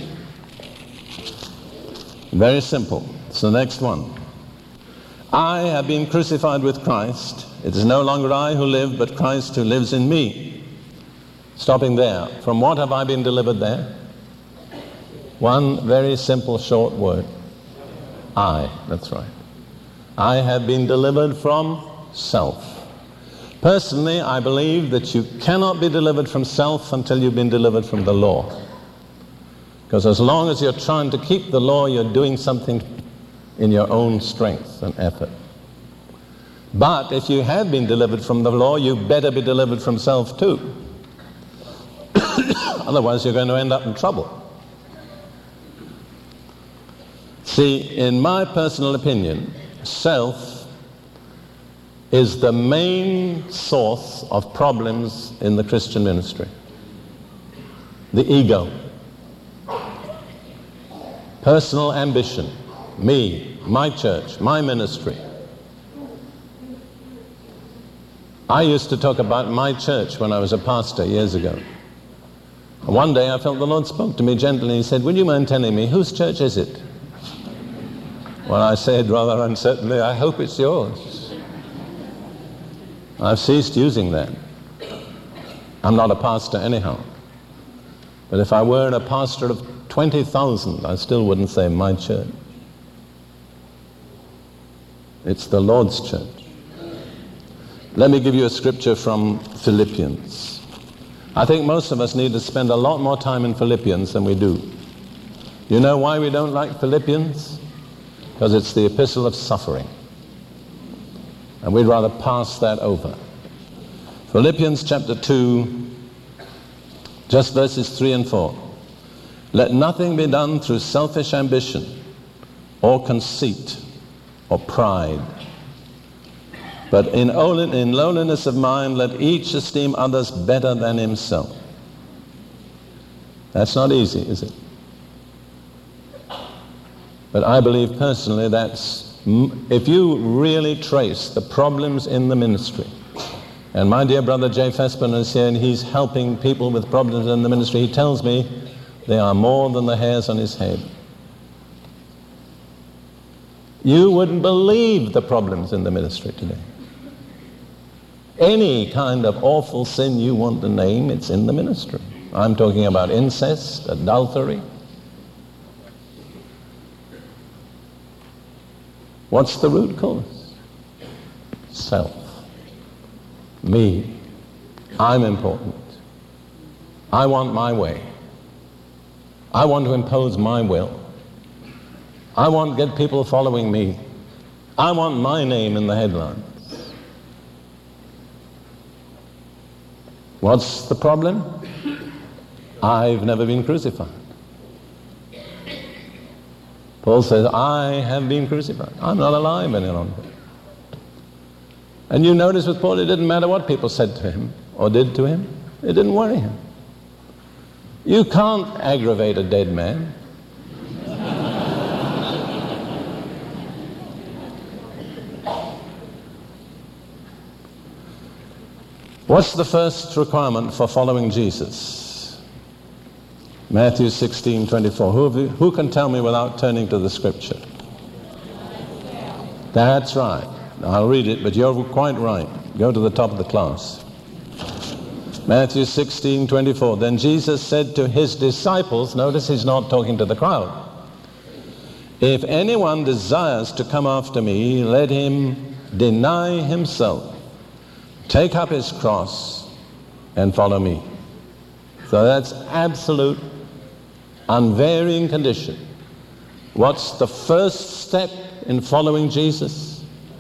Very simple. It's the next one. I have been crucified with Christ. It is no longer I who live, but Christ who lives in me. Stopping there. From what have I been delivered there? One very simple short word. I. That's right. I have been delivered from self. Personally, I believe that you cannot be delivered from self until you've been delivered from the law. Because as long as you're trying to keep the law, you're doing something in your own strength and effort. But if you have been delivered from the law, you better be delivered from self too. Otherwise, you're going to end up in trouble. See, in my personal opinion, self is the main source of problems in the Christian ministry. The ego. Personal ambition. Me, my church, my ministry. I used to talk about my church when I was a pastor years ago. One day I felt the Lord spoke to me gently and He said, "Would you mind telling me, whose church is it?" Well, I said rather uncertainly, "I hope it's yours." I've ceased using that. I'm not a pastor anyhow. But if I were a pastor of 20,000, I still wouldn't say my church. It's the Lord's church. Let me give you a scripture from Philippians. I think most of us need to spend a lot more time in Philippians than we do. You know why we don't like Philippians? Because it's the epistle of suffering. And we'd rather pass that over. Philippians chapter 2, just verses 3 and 4. Let nothing be done through selfish ambition or conceit or pride, but in lowliness of mind, let each esteem others better than himself. That's not easy, is it? But I believe personally that's, if you really trace the problems in the ministry, and my dear brother Jay Fespin is here and he's helping people with problems in the ministry, he tells me they are more than the hairs on his head. You wouldn't believe the problems in the ministry today. Any kind of awful sin you want to name, it's in the ministry. I'm talking about incest, adultery. What's the root cause? Self. Me. I'm important. I want my way. I want to impose my will. I want to get people following me. I want my name in the headlines. What's the problem? I've never been crucified. Paul says, I have been crucified. I'm not alive any longer. And you notice with Paul, it didn't matter what people said to him or did to him. It didn't worry him. You can't aggravate a dead man. What's the first requirement for following Jesus? Matthew 16:24. Who can tell me without turning to the scripture? That's right. I'll read it, but you're quite right. Go to the top of the class. Matthew 16:24. Then Jesus said to his disciples, notice he's not talking to the crowd, if anyone desires to come after me, let him deny himself, take up his cross, and follow me. So that's absolute, unvarying condition. What's the first step in following Jesus?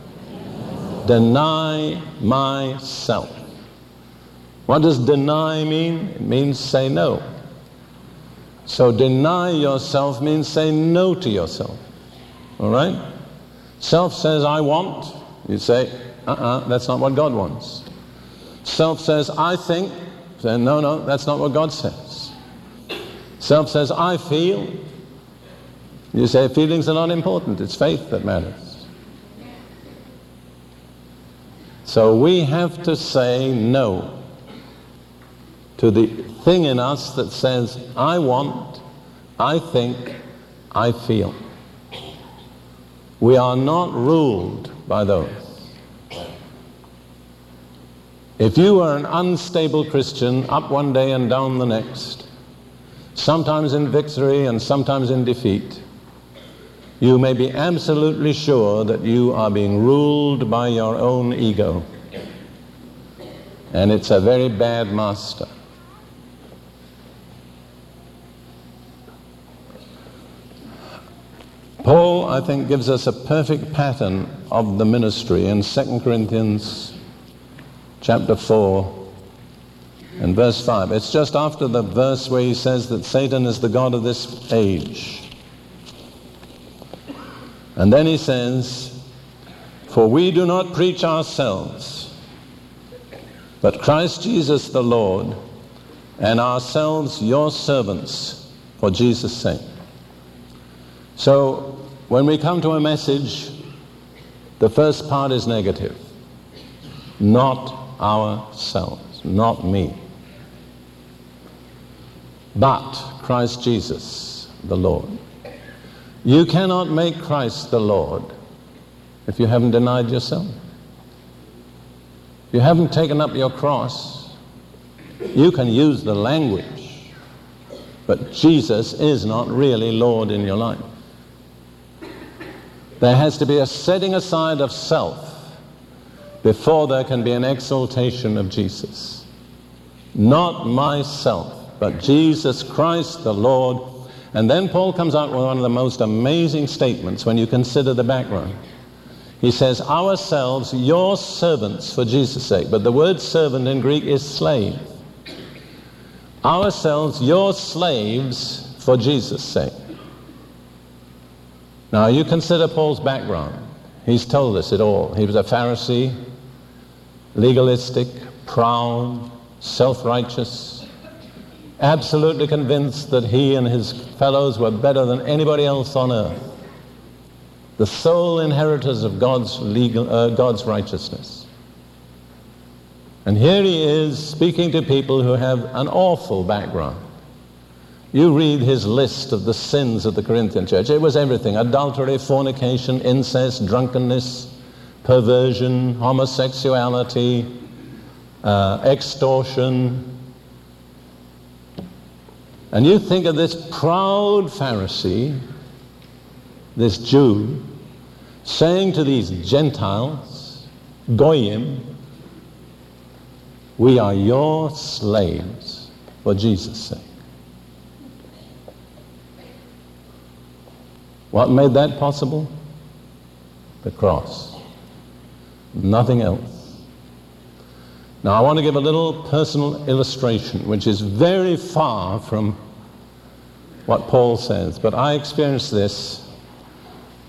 Deny myself. What does deny mean? It means say no. So deny yourself means say no to yourself. All right? Self says, I want. You say, that's not what God wants. Self says, I think. Say, no, that's not what God says. Self says, I feel. You say, feelings are not important. It's faith that matters. So we have to say no to the thing in us that says, I want, I think, I feel. We are not ruled by those. If you are an unstable Christian, up one day and down the next, sometimes in victory and sometimes in defeat, you may be absolutely sure that you are being ruled by your own ego. And it's a very bad master. Paul, I think, gives us a perfect pattern of the ministry in 2 Corinthians chapter 4 and verse 5. It's just after the verse where he says that Satan is the god of this age. And then he says, for we do not preach ourselves, but Christ Jesus the Lord, and ourselves your servants for Jesus' sake. So when we come to a message, the first part is negative. Not ourselves, not me, but Christ Jesus the Lord. You cannot make Christ the Lord if you haven't denied yourself. If you haven't taken up your cross, you can use the language, but Jesus is not really Lord in your life. There has to be a setting aside of self before there can be an exaltation of Jesus. Not myself, but Jesus Christ the Lord. And then Paul comes out with one of the most amazing statements when you consider the background. He says, ourselves, your servants for Jesus' sake. But the word servant in Greek is slave. Ourselves, your slaves for Jesus' sake. Now you consider Paul's background. He's told us it all. He was a Pharisee, legalistic, proud, self-righteous, absolutely convinced that he and his fellows were better than anybody else on earth. The sole inheritors of God's righteousness. And here he is speaking to people who have an awful background. You read his list of the sins of the Corinthian church. It was everything: adultery, fornication, incest, drunkenness, perversion, homosexuality, extortion. And you think of this proud Pharisee, this Jew, saying to these Gentiles, Goyim, we are your slaves for Jesus' sake. What made that possible? The cross. Nothing else. Now I want to give a little personal illustration, which is very far from what Paul says, but I experienced this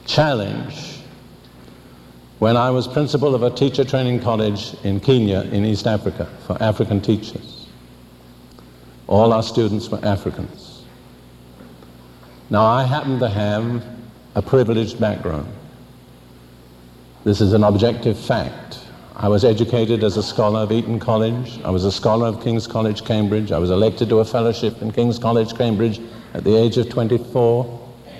challenge when I was principal of a teacher training college in Kenya in East Africa for African teachers. All our students were Africans. Now, I happen to have a privileged background. This is an objective fact. I was educated as a scholar of Eton College. I was a scholar of King's College, Cambridge. I was elected to a fellowship in King's College, Cambridge at the age of 24.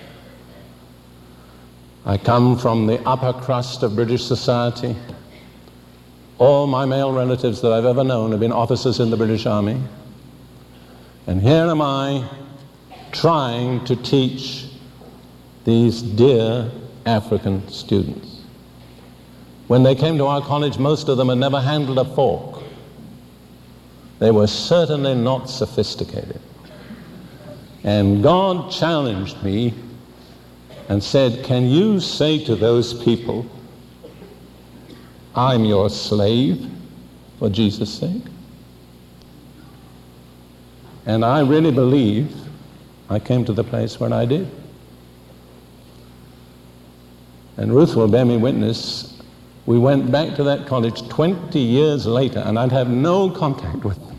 I come from the upper crust of British society. All my male relatives that I've ever known have been officers in the British Army. And here am I trying to teach these dear African students. When they came to our college, most of them had never handled a fork. They were certainly not sophisticated. And God challenged me and said, can you say to those people, I'm your slave for Jesus' sake? And I really believe I came to the place where I did. And Ruth will bear me witness, we went back to that college 20 years later, and I'd have no contact with them.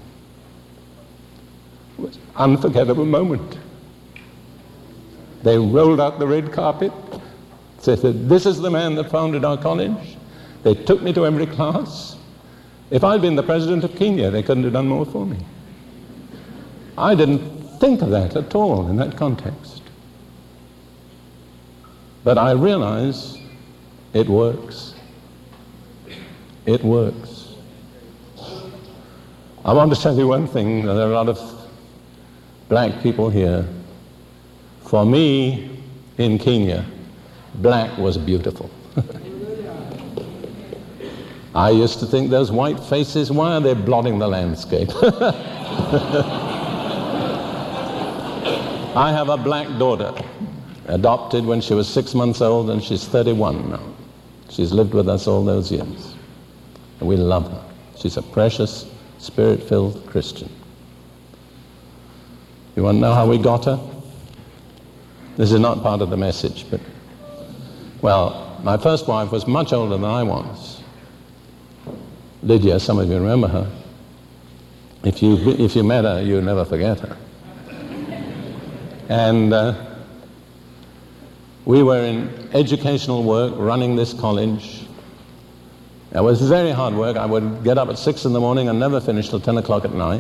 It was an unforgettable moment. They rolled out the red carpet. They said, this is the man that founded our college. They took me to every class. If I'd been the president of Kenya, they couldn't have done more for me. I didn't think of that at all in that context. But I realize it works. It works. I want to tell you one thing. There are a lot of black people here. For me, in Kenya, black was beautiful. I used to think those white faces, why are they blotting the landscape? I have a black daughter, adopted when she was 6 months old, and she's 31 now. She's lived with us all those years. And we love her. She's a precious, spirit-filled Christian. You want to know how we got her? This is not part of the message, but, well, my first wife was much older than I was. Lydia, some of you remember her. If you met her, you'll never forget her. And we were in educational work, running this college. It was very hard work. I would get up at 6 in the morning and never finish till 10 o'clock at night.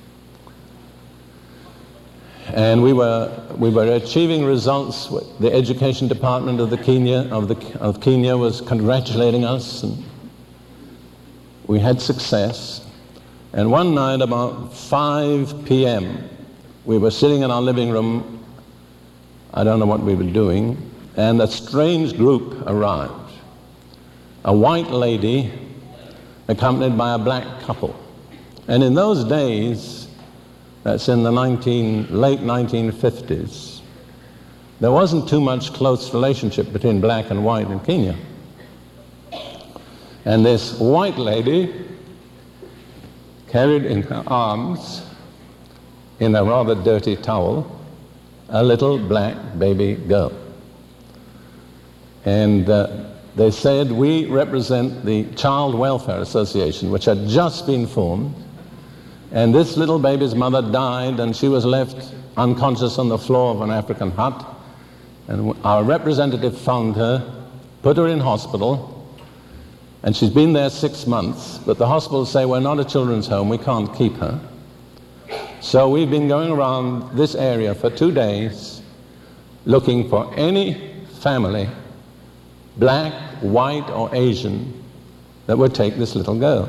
And we were achieving results. The education department of Kenya was congratulating us, and we had success. And one night about 5 p.m., we were sitting in our living room. I don't know what we were doing, and a strange group arrived. A white lady accompanied by a black couple. And in those days, that's in the late 1950s, there wasn't too much close relationship between black and white in Kenya. And this white lady carried in her arms, in a rather dirty towel, a little black baby girl. And they said, we represent the Child Welfare Association, which had just been formed. And this little baby's mother died, and she was left unconscious on the floor of an African hut. And our representative found her, put her in hospital, and she's been there 6 months. But the hospitals say, we're not a children's home, we can't keep her. So we've been going around this area for 2 days looking for any family, black, white, or Asian, that would take this little girl.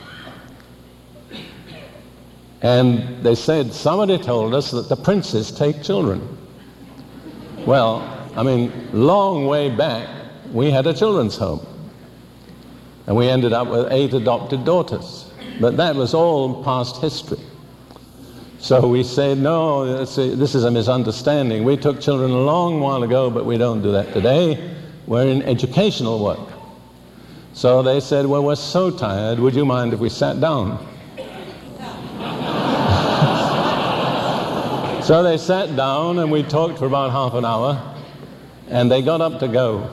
And they said, somebody told us that the princes take children. Well, I mean, long way back, we had a children's home. And we ended up with 8 adopted daughters. But that was all past history. So we said, no, this is a misunderstanding. We took children a long while ago, but we don't do that today. We're in educational work. So they said, well, we're so tired, would you mind if we sat down? So they sat down and we talked for about half an hour. And they got up to go.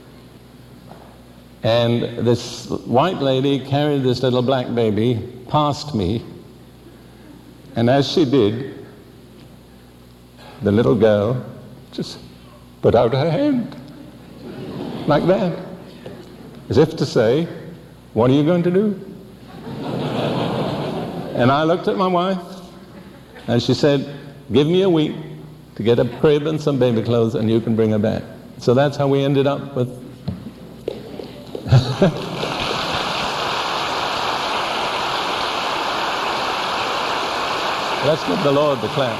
And this white lady carried this little black baby past me. And as she did, the little girl just put out her hand. Like that. As if to say, what are you going to do? And I looked at my wife, and she said, give me a week to get a crib and some baby clothes, and you can bring her back. So that's how we ended up with... Let's give the Lord the clap.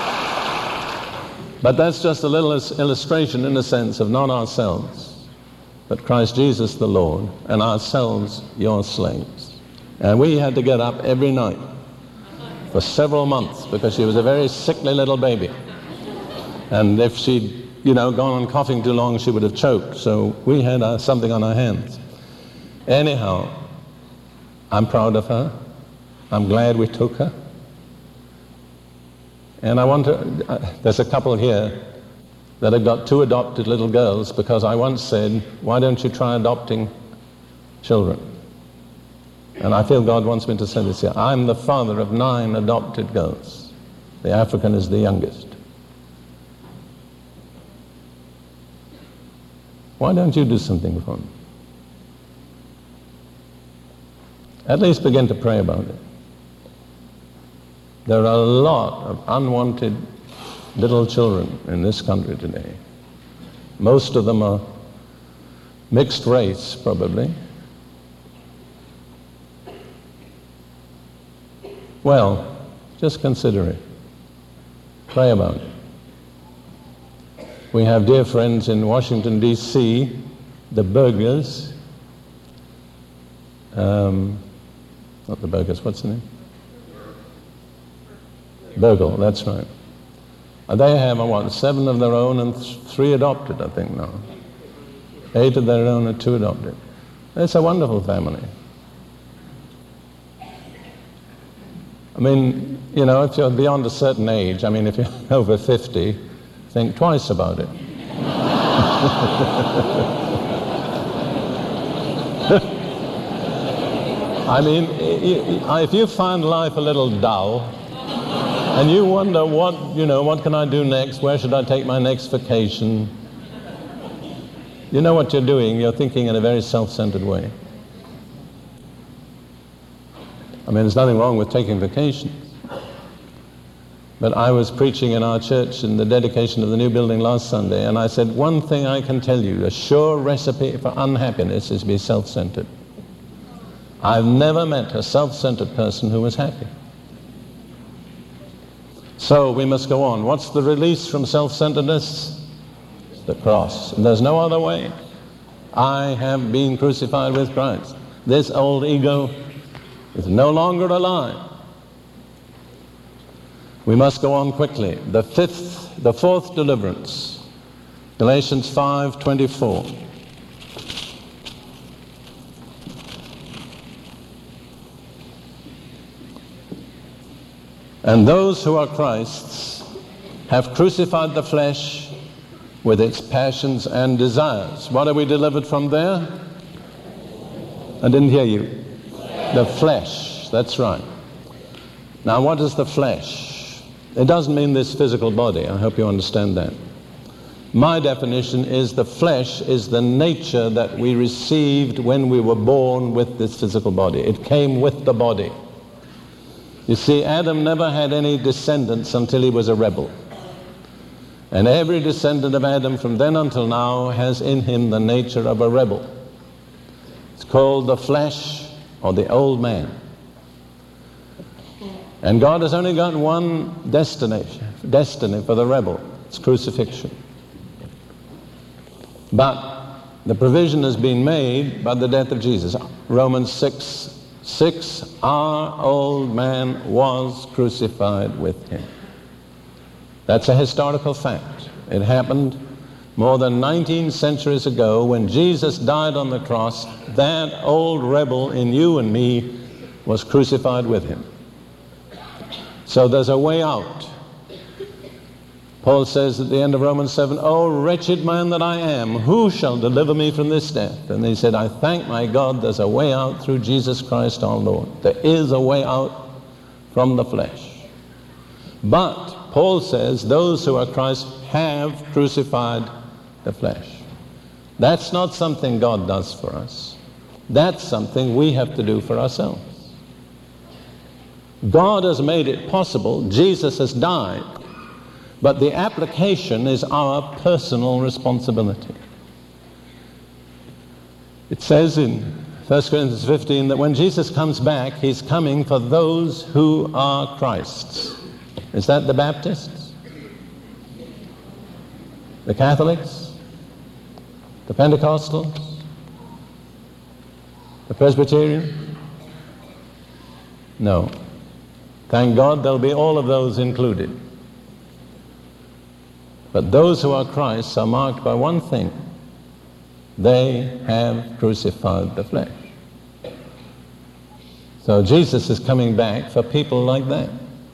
But that's just a little illustration, in a sense, of not ourselves, but Christ Jesus the Lord, and ourselves your slaves. And we had to get up every night for several months because she was a very sickly little baby. And if she'd, gone on coughing too long, she would have choked. So we had something on our hands. Anyhow, I'm proud of her. I'm glad we took her. And I want to, there's a couple here that have got 2 adopted little girls, because I once said, why don't you try adopting children? And I feel God wants me to say this here. I'm the father of 9 adopted girls. The African is the youngest. Why don't you do something for them? At least begin to pray about it. There are a lot of unwanted little children in this country today. Most of them are mixed race, probably. Well, just consider it. Pray about it. We have dear friends in Washington, D.C., the Burgers. Not the Burgers, what's the name? Burgle, that's right. They have, 7 of their own and 3 adopted, I think now. 8 of their own and 2 adopted. It's a wonderful family. I mean, if you're beyond a certain age, if you're over 50, think twice about it. If you find life a little dull, and you wonder what can I do next? Where should I take my next vacation? You know what you're doing. You're thinking in a very self-centered way. There's nothing wrong with taking vacations. But I was preaching in our church in the dedication of the new building last Sunday, and I said, one thing I can tell you, a sure recipe for unhappiness is to be self-centered. I've never met a self-centered person who was happy. So we must go on. What's the release from self-centeredness? The cross. And there's no other way. I have been crucified with Christ. This old ego is no longer alive. We must go on quickly. The 4th deliverance. Galatians 5:24. And those who are Christ's have crucified the flesh with its passions and desires. What are we delivered from there? I didn't hear you. The flesh, that's right. Now what is the flesh? It doesn't mean this physical body. I hope you understand that. My definition is the flesh is the nature that we received when we were born with this physical body. It came with the body. You see, Adam never had any descendants until he was a rebel. And every descendant of Adam from then until now has in him the nature of a rebel. It's called the flesh or the old man. And God has only got one destiny for the rebel. It's crucifixion. But the provision has been made by the death of Jesus. Romans 6:6, our old man was crucified with him. That's a historical fact. It happened more than 19 centuries ago when Jesus died on the cross. That old rebel in you and me was crucified with him. So there's a way out. Paul says at the end of Romans 7, "Oh, wretched man that I am, who shall deliver me from this death?" And he said, "I thank my God there's a way out through Jesus Christ our Lord." There is a way out from the flesh. But Paul says those who are Christ have crucified the flesh. That's not something God does for us. That's something we have to do for ourselves. God has made it possible. Jesus has died. But the application is our personal responsibility. It says in 1 Corinthians 15 that when Jesus comes back, he's coming for those who are Christ's. Is that the Baptists? The Catholics? The Pentecostals? The Presbyterian? No. Thank God there'll be all of those included. But those who are Christ's are marked by one thing: they have crucified the flesh. So Jesus is coming back for people like that.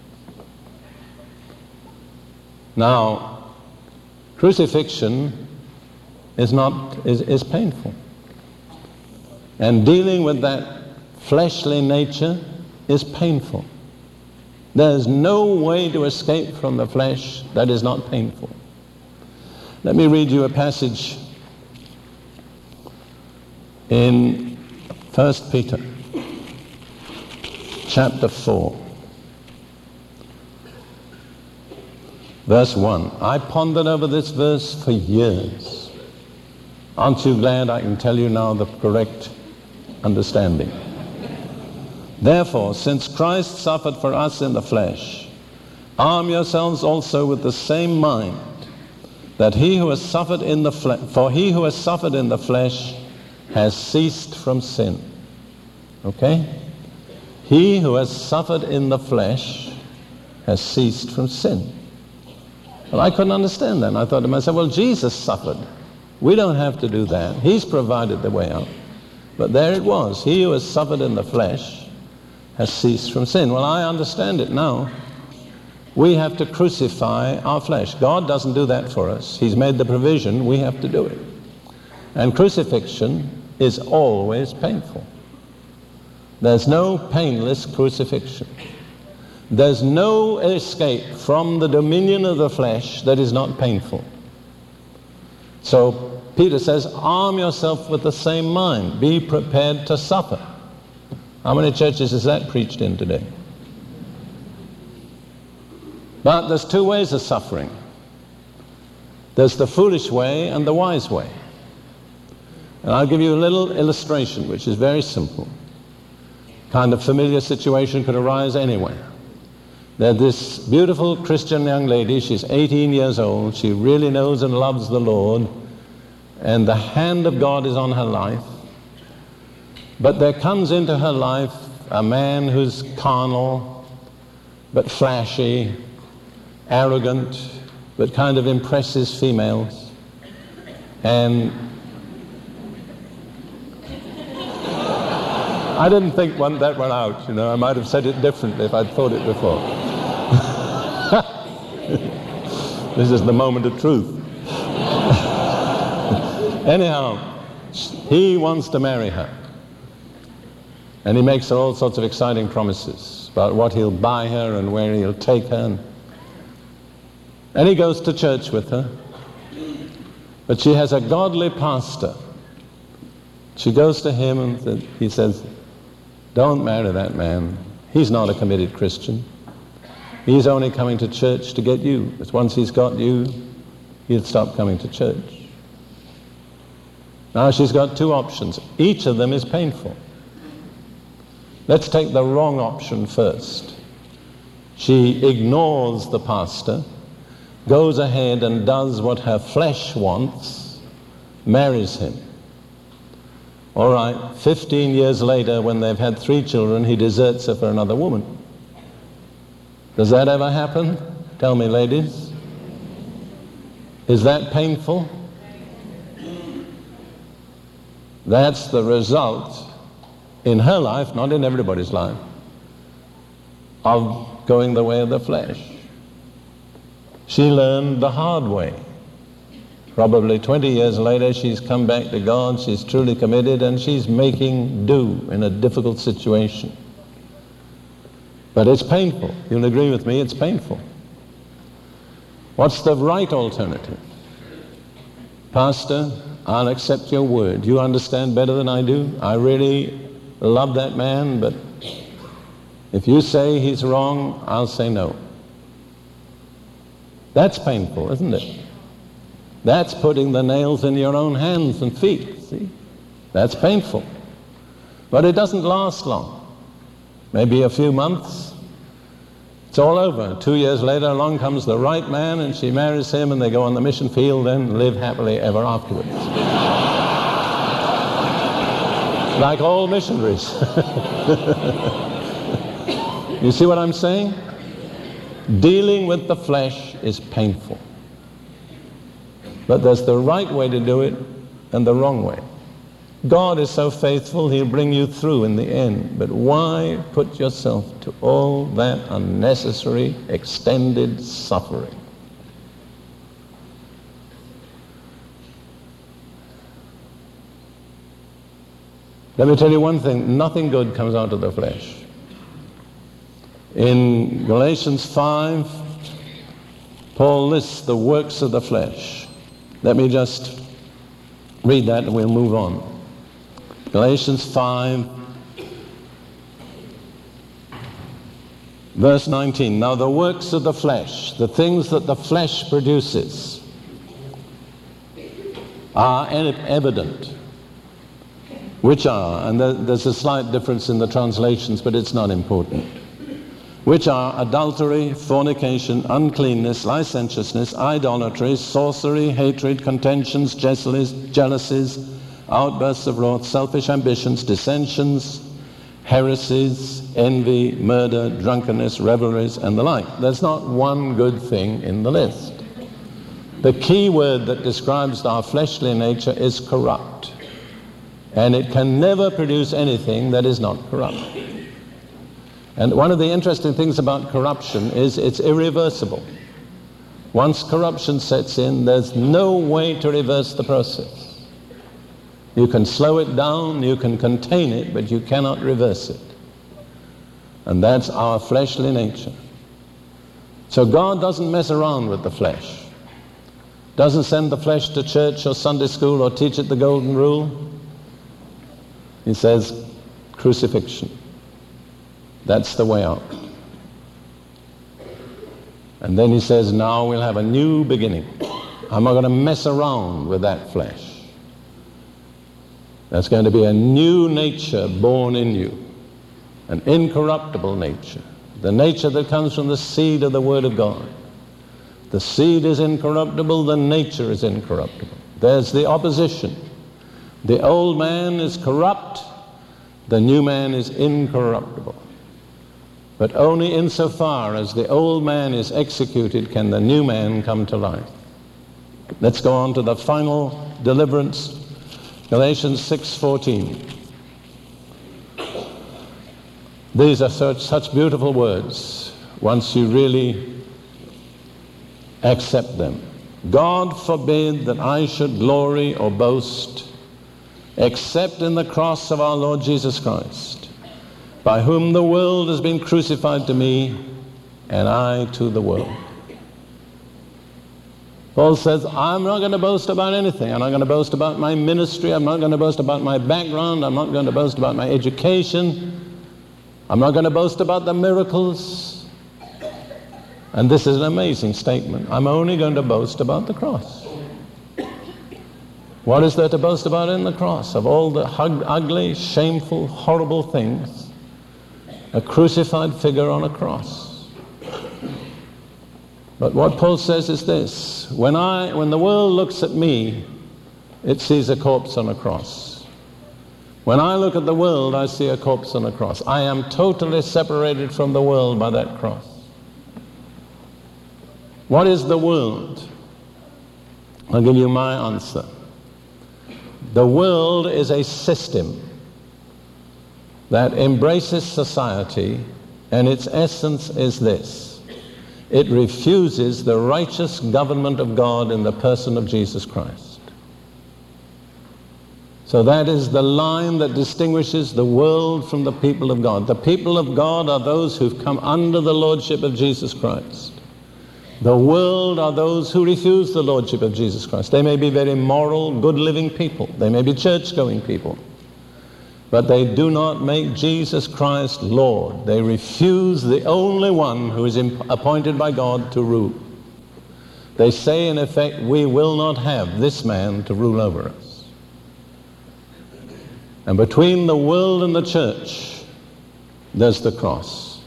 Now, crucifixion is painful. And dealing with that fleshly nature is painful. There's no way to escape from the flesh that is not painful. Let me read you a passage in 1 Peter chapter 4, verse 1. I pondered over this verse for years. Aren't you glad I can tell you now the correct understanding? Therefore, since Christ suffered for us in the flesh, arm yourselves also with the same mind, that he who has suffered in the flesh, for he who has suffered in the flesh has ceased from sin. Okay? He who has suffered in the flesh has ceased from sin. Well, I couldn't understand that. And I thought to myself, well, Jesus suffered. We don't have to do that. He's provided the way out. But there it was. He who has suffered in the flesh has ceased from sin. Well, I understand it now. We have to crucify our flesh. God doesn't do that for us. He's made the provision. We have to do it. And crucifixion is always painful. There's no painless crucifixion. There's no escape from the dominion of the flesh that is not painful. So Peter says, arm yourself with the same mind. Be prepared to suffer. How many churches is that preached in today? But there's two ways of suffering. There's the foolish way and the wise way. And I'll give you a little illustration, which is very simple. Kind of familiar situation could arise anywhere. There's this beautiful Christian young lady. She's 18 years old. She really knows and loves the Lord. And the hand of God is on her life. But there comes into her life a man who's carnal, but flashy, arrogant, but kind of impresses females. And I didn't think that one out, I might have said it differently if I'd thought it before. This is the moment of truth. Anyhow, he wants to marry her. And he makes her all sorts of exciting promises about what he'll buy her and where he'll take her. And he goes to church with her. But she has a godly pastor. She goes to him and he says, don't marry that man. He's not a committed Christian. He's only coming to church to get you. But once he's got you, he'll stop coming to church. Now she's got two options. Each of them is painful. Let's take the wrong option first. She ignores the pastor, goes ahead and does what her flesh wants, marries him. All right, 15 years later, when they've had 3 children, he deserts her for another woman. Does that ever happen? Tell me, ladies. Is that painful? That's the result in her life, not in everybody's life, of going the way of the flesh. She learned the hard way. Probably 20 years later, she's come back to God, she's truly committed, and she's making do in a difficult situation. But it's painful. You'll agree with me, it's painful. What's the right alternative? Pastor, I'll accept your word. You understand better than I do. I really love that man, but if you say he's wrong, I'll say no. That's painful, isn't it? That's putting the nails in your own hands and feet, see? That's painful. But it doesn't last long. Maybe a few months. It's all over. 2 years later, along comes the right man, and she marries him, and they go on the mission field and live happily ever afterwards. Like all missionaries. You see what I'm saying? Dealing with the flesh is painful. But there's the right way to do it and the wrong way. God is so faithful, he'll bring you through in the end. But why put yourself to all that unnecessary, extended suffering? Let me tell you one thing, nothing good comes out of the flesh. In Galatians 5, Paul lists the works of the flesh. Let me just read that and we'll move on. Galatians 5, verse 19. Now the works of the flesh, the things that the flesh produces, are evident. Which are, and there's a slight difference in the translations, but it's not important. Which are adultery, fornication, uncleanness, licentiousness, idolatry, sorcery, hatred, contentions, jealousies, outbursts of wrath, selfish ambitions, dissensions, heresies, envy, murder, drunkenness, revelries, and the like. There's not one good thing in the list. The key word that describes our fleshly nature is corrupt. And it can never produce anything that is not corrupt. And one of the interesting things about corruption is it's irreversible. Once corruption sets in, there's no way to reverse the process. You can slow it down, you can contain it, but you cannot reverse it. And that's our fleshly nature. So God doesn't mess around with the flesh. Doesn't send the flesh to church or Sunday school or teach it the golden rule. He says, crucifixion. That's the way out. And then he says, now we'll have a new beginning. I'm not going to mess around with that flesh. There's going to be a new nature born in you, an incorruptible nature, the nature that comes from the seed of the Word of God. The seed is incorruptible, the nature is incorruptible. There's the opposition. The old man is corrupt, the new man is incorruptible. But only insofar as the old man is executed can the new man come to life. Let's go on to the final deliverance, Galatians 6:14. These are such beautiful words once you really accept them. God forbid that I should glory or boast except in the cross of our Lord Jesus Christ, by whom the world has been crucified to me, and I to the world. Paul says, I'm not going to boast about anything. I'm not going to boast about my ministry. I'm not going to boast about my background. I'm not going to boast about my education. I'm not going to boast about the miracles. And this is an amazing statement. I'm only going to boast about the cross. What is there to boast about in the cross? Of all the ugly, shameful, horrible things, a crucified figure on a cross. But what Paul says is this: when the world looks at me, it sees a corpse on a cross. When I look at the world, I see a corpse on a cross. I am totally separated from the world by that cross. What is the world? I'll give you my answer. The world is a system that embraces society, and its essence is this: It refuses the righteous government of God in the person of Jesus Christ. So that is the line that distinguishes the world from the people of God. The people of God are those who've come under the lordship of Jesus Christ. The world are those who refuse the lordship of Jesus Christ. They may be very moral, good-living people. They may be church-going people. But they do not make Jesus Christ Lord. They refuse the only one who is appointed by God to rule. They say, in effect, we will not have this man to rule over us. And between the world and the church, there's the cross.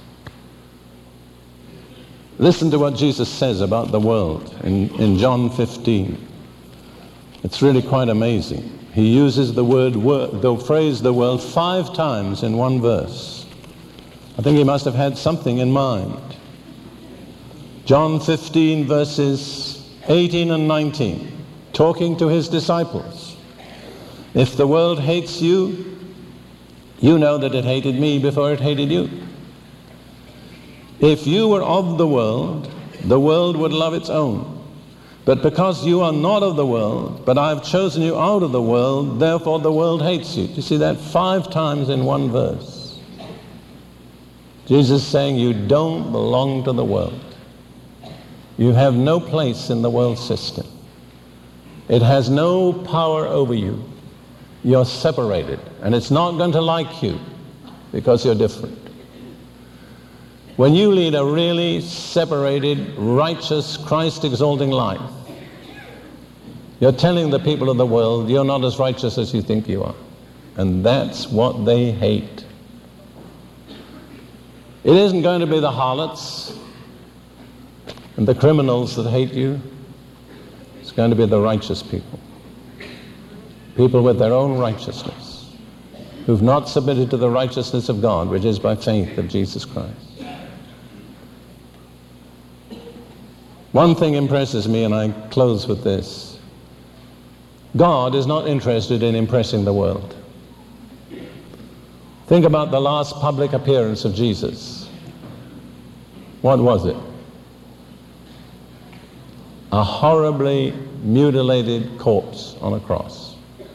Listen to what Jesus says about the world in John 15. It's really quite amazing. He uses the phrase the world 5 times in one verse. I think he must have had something in mind. John 15 verses 18 and 19, talking to his disciples. If the world hates you, you know that it hated me before it hated you. If you were of the world would love its own. But because you are not of the world, but I have chosen you out of the world, therefore the world hates you. Do you see that 5 times in one verse? Jesus is saying you don't belong to the world. You have no place in the world system. It has no power over you. You're separated, and it's not going to like you because you're different. When you lead a really separated, righteous, Christ-exalting life, you're telling the people of the world, you're not as righteous as you think you are. And that's what they hate. It isn't going to be the harlots and the criminals that hate you. It's going to be the righteous people. People with their own righteousness, who've not submitted to the righteousness of God, which is by faith of Jesus Christ. One thing impresses me, and I close with this. God is not interested in impressing the world. Think about the last public appearance of Jesus. What was it? A horribly mutilated corpse on a cross.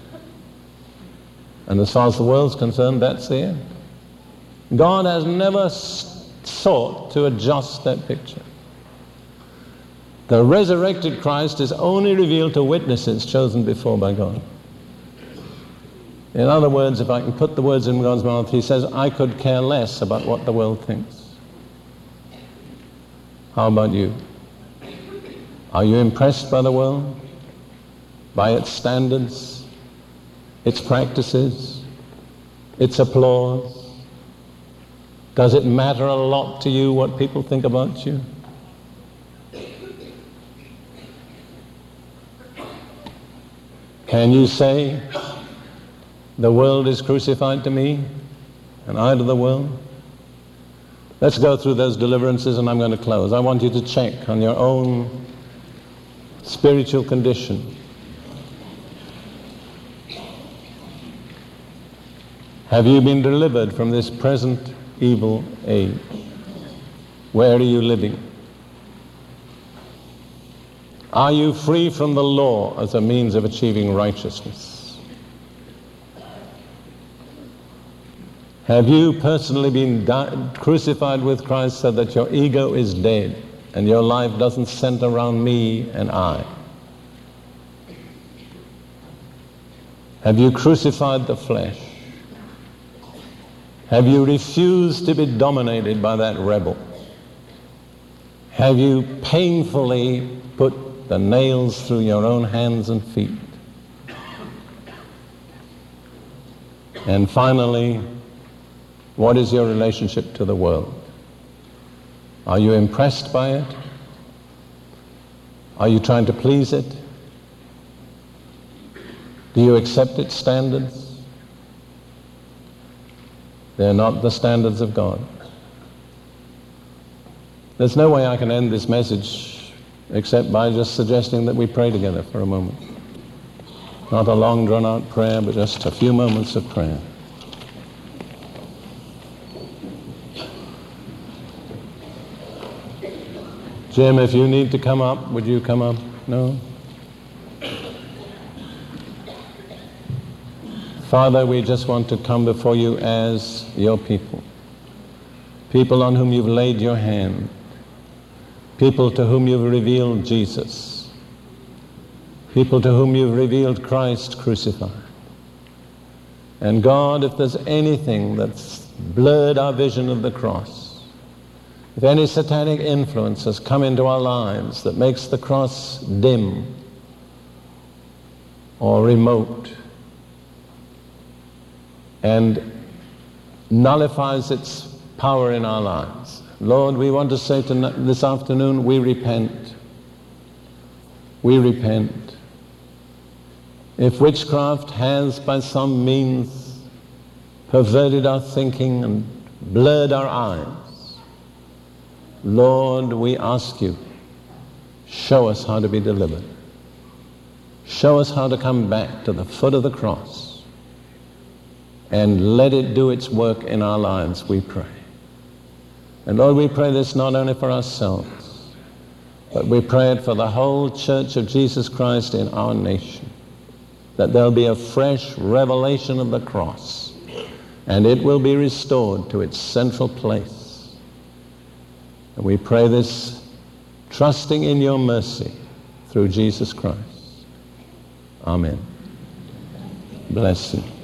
And as far as the world's concerned, that's the end. God has never sought to adjust that picture. The resurrected Christ is only revealed to witnesses chosen before by God. In other words, if I can put the words in God's mouth, he says, I could care less about what the world thinks. How about you? Are you impressed by the world? By its standards, its practices, its applause? Does it matter a lot to you what people think about you? Can you say, the world is crucified to me, and I to the world? Let's go through those deliverances, and I'm going to close. I want you to check on your own spiritual condition. Have you been delivered from this present evil age? Where are you living? Are you free from the law as a means of achieving righteousness? Have you personally been crucified with Christ so that your ego is dead and your life doesn't center around me and I? Have you crucified the flesh? Have you refused to be dominated by that rebel? Have you painfully put the nails through your own hands and feet? And finally, what is your relationship to the world? Are you impressed by it? Are you trying to please it? Do you accept its standards? They're not the standards of God. There's no way I can end this message except by just suggesting that we pray together for a moment. Not a long drawn-out prayer, but just a few moments of prayer. Jim, if you need to come up, would you come up? No? Father, we just want to come before you as your people. People on whom you've laid your hand. People to whom you've revealed Jesus. People to whom you've revealed Christ crucified. And God, if there's anything that's blurred our vision of the cross, if any satanic influence has come into our lives that makes the cross dim or remote and nullifies its power in our lives, Lord, we want to say this afternoon, we repent. We repent. If witchcraft has by some means perverted our thinking and blurred our eyes, Lord, we ask you, show us how to be delivered. Show us how to come back to the foot of the cross and let it do its work in our lives, we pray. And Lord, we pray this not only for ourselves, but we pray it for the whole Church of Jesus Christ in our nation, that there'll be a fresh revelation of the cross, and it will be restored to its central place. And we pray this trusting in your mercy through Jesus Christ. Amen. Bless you.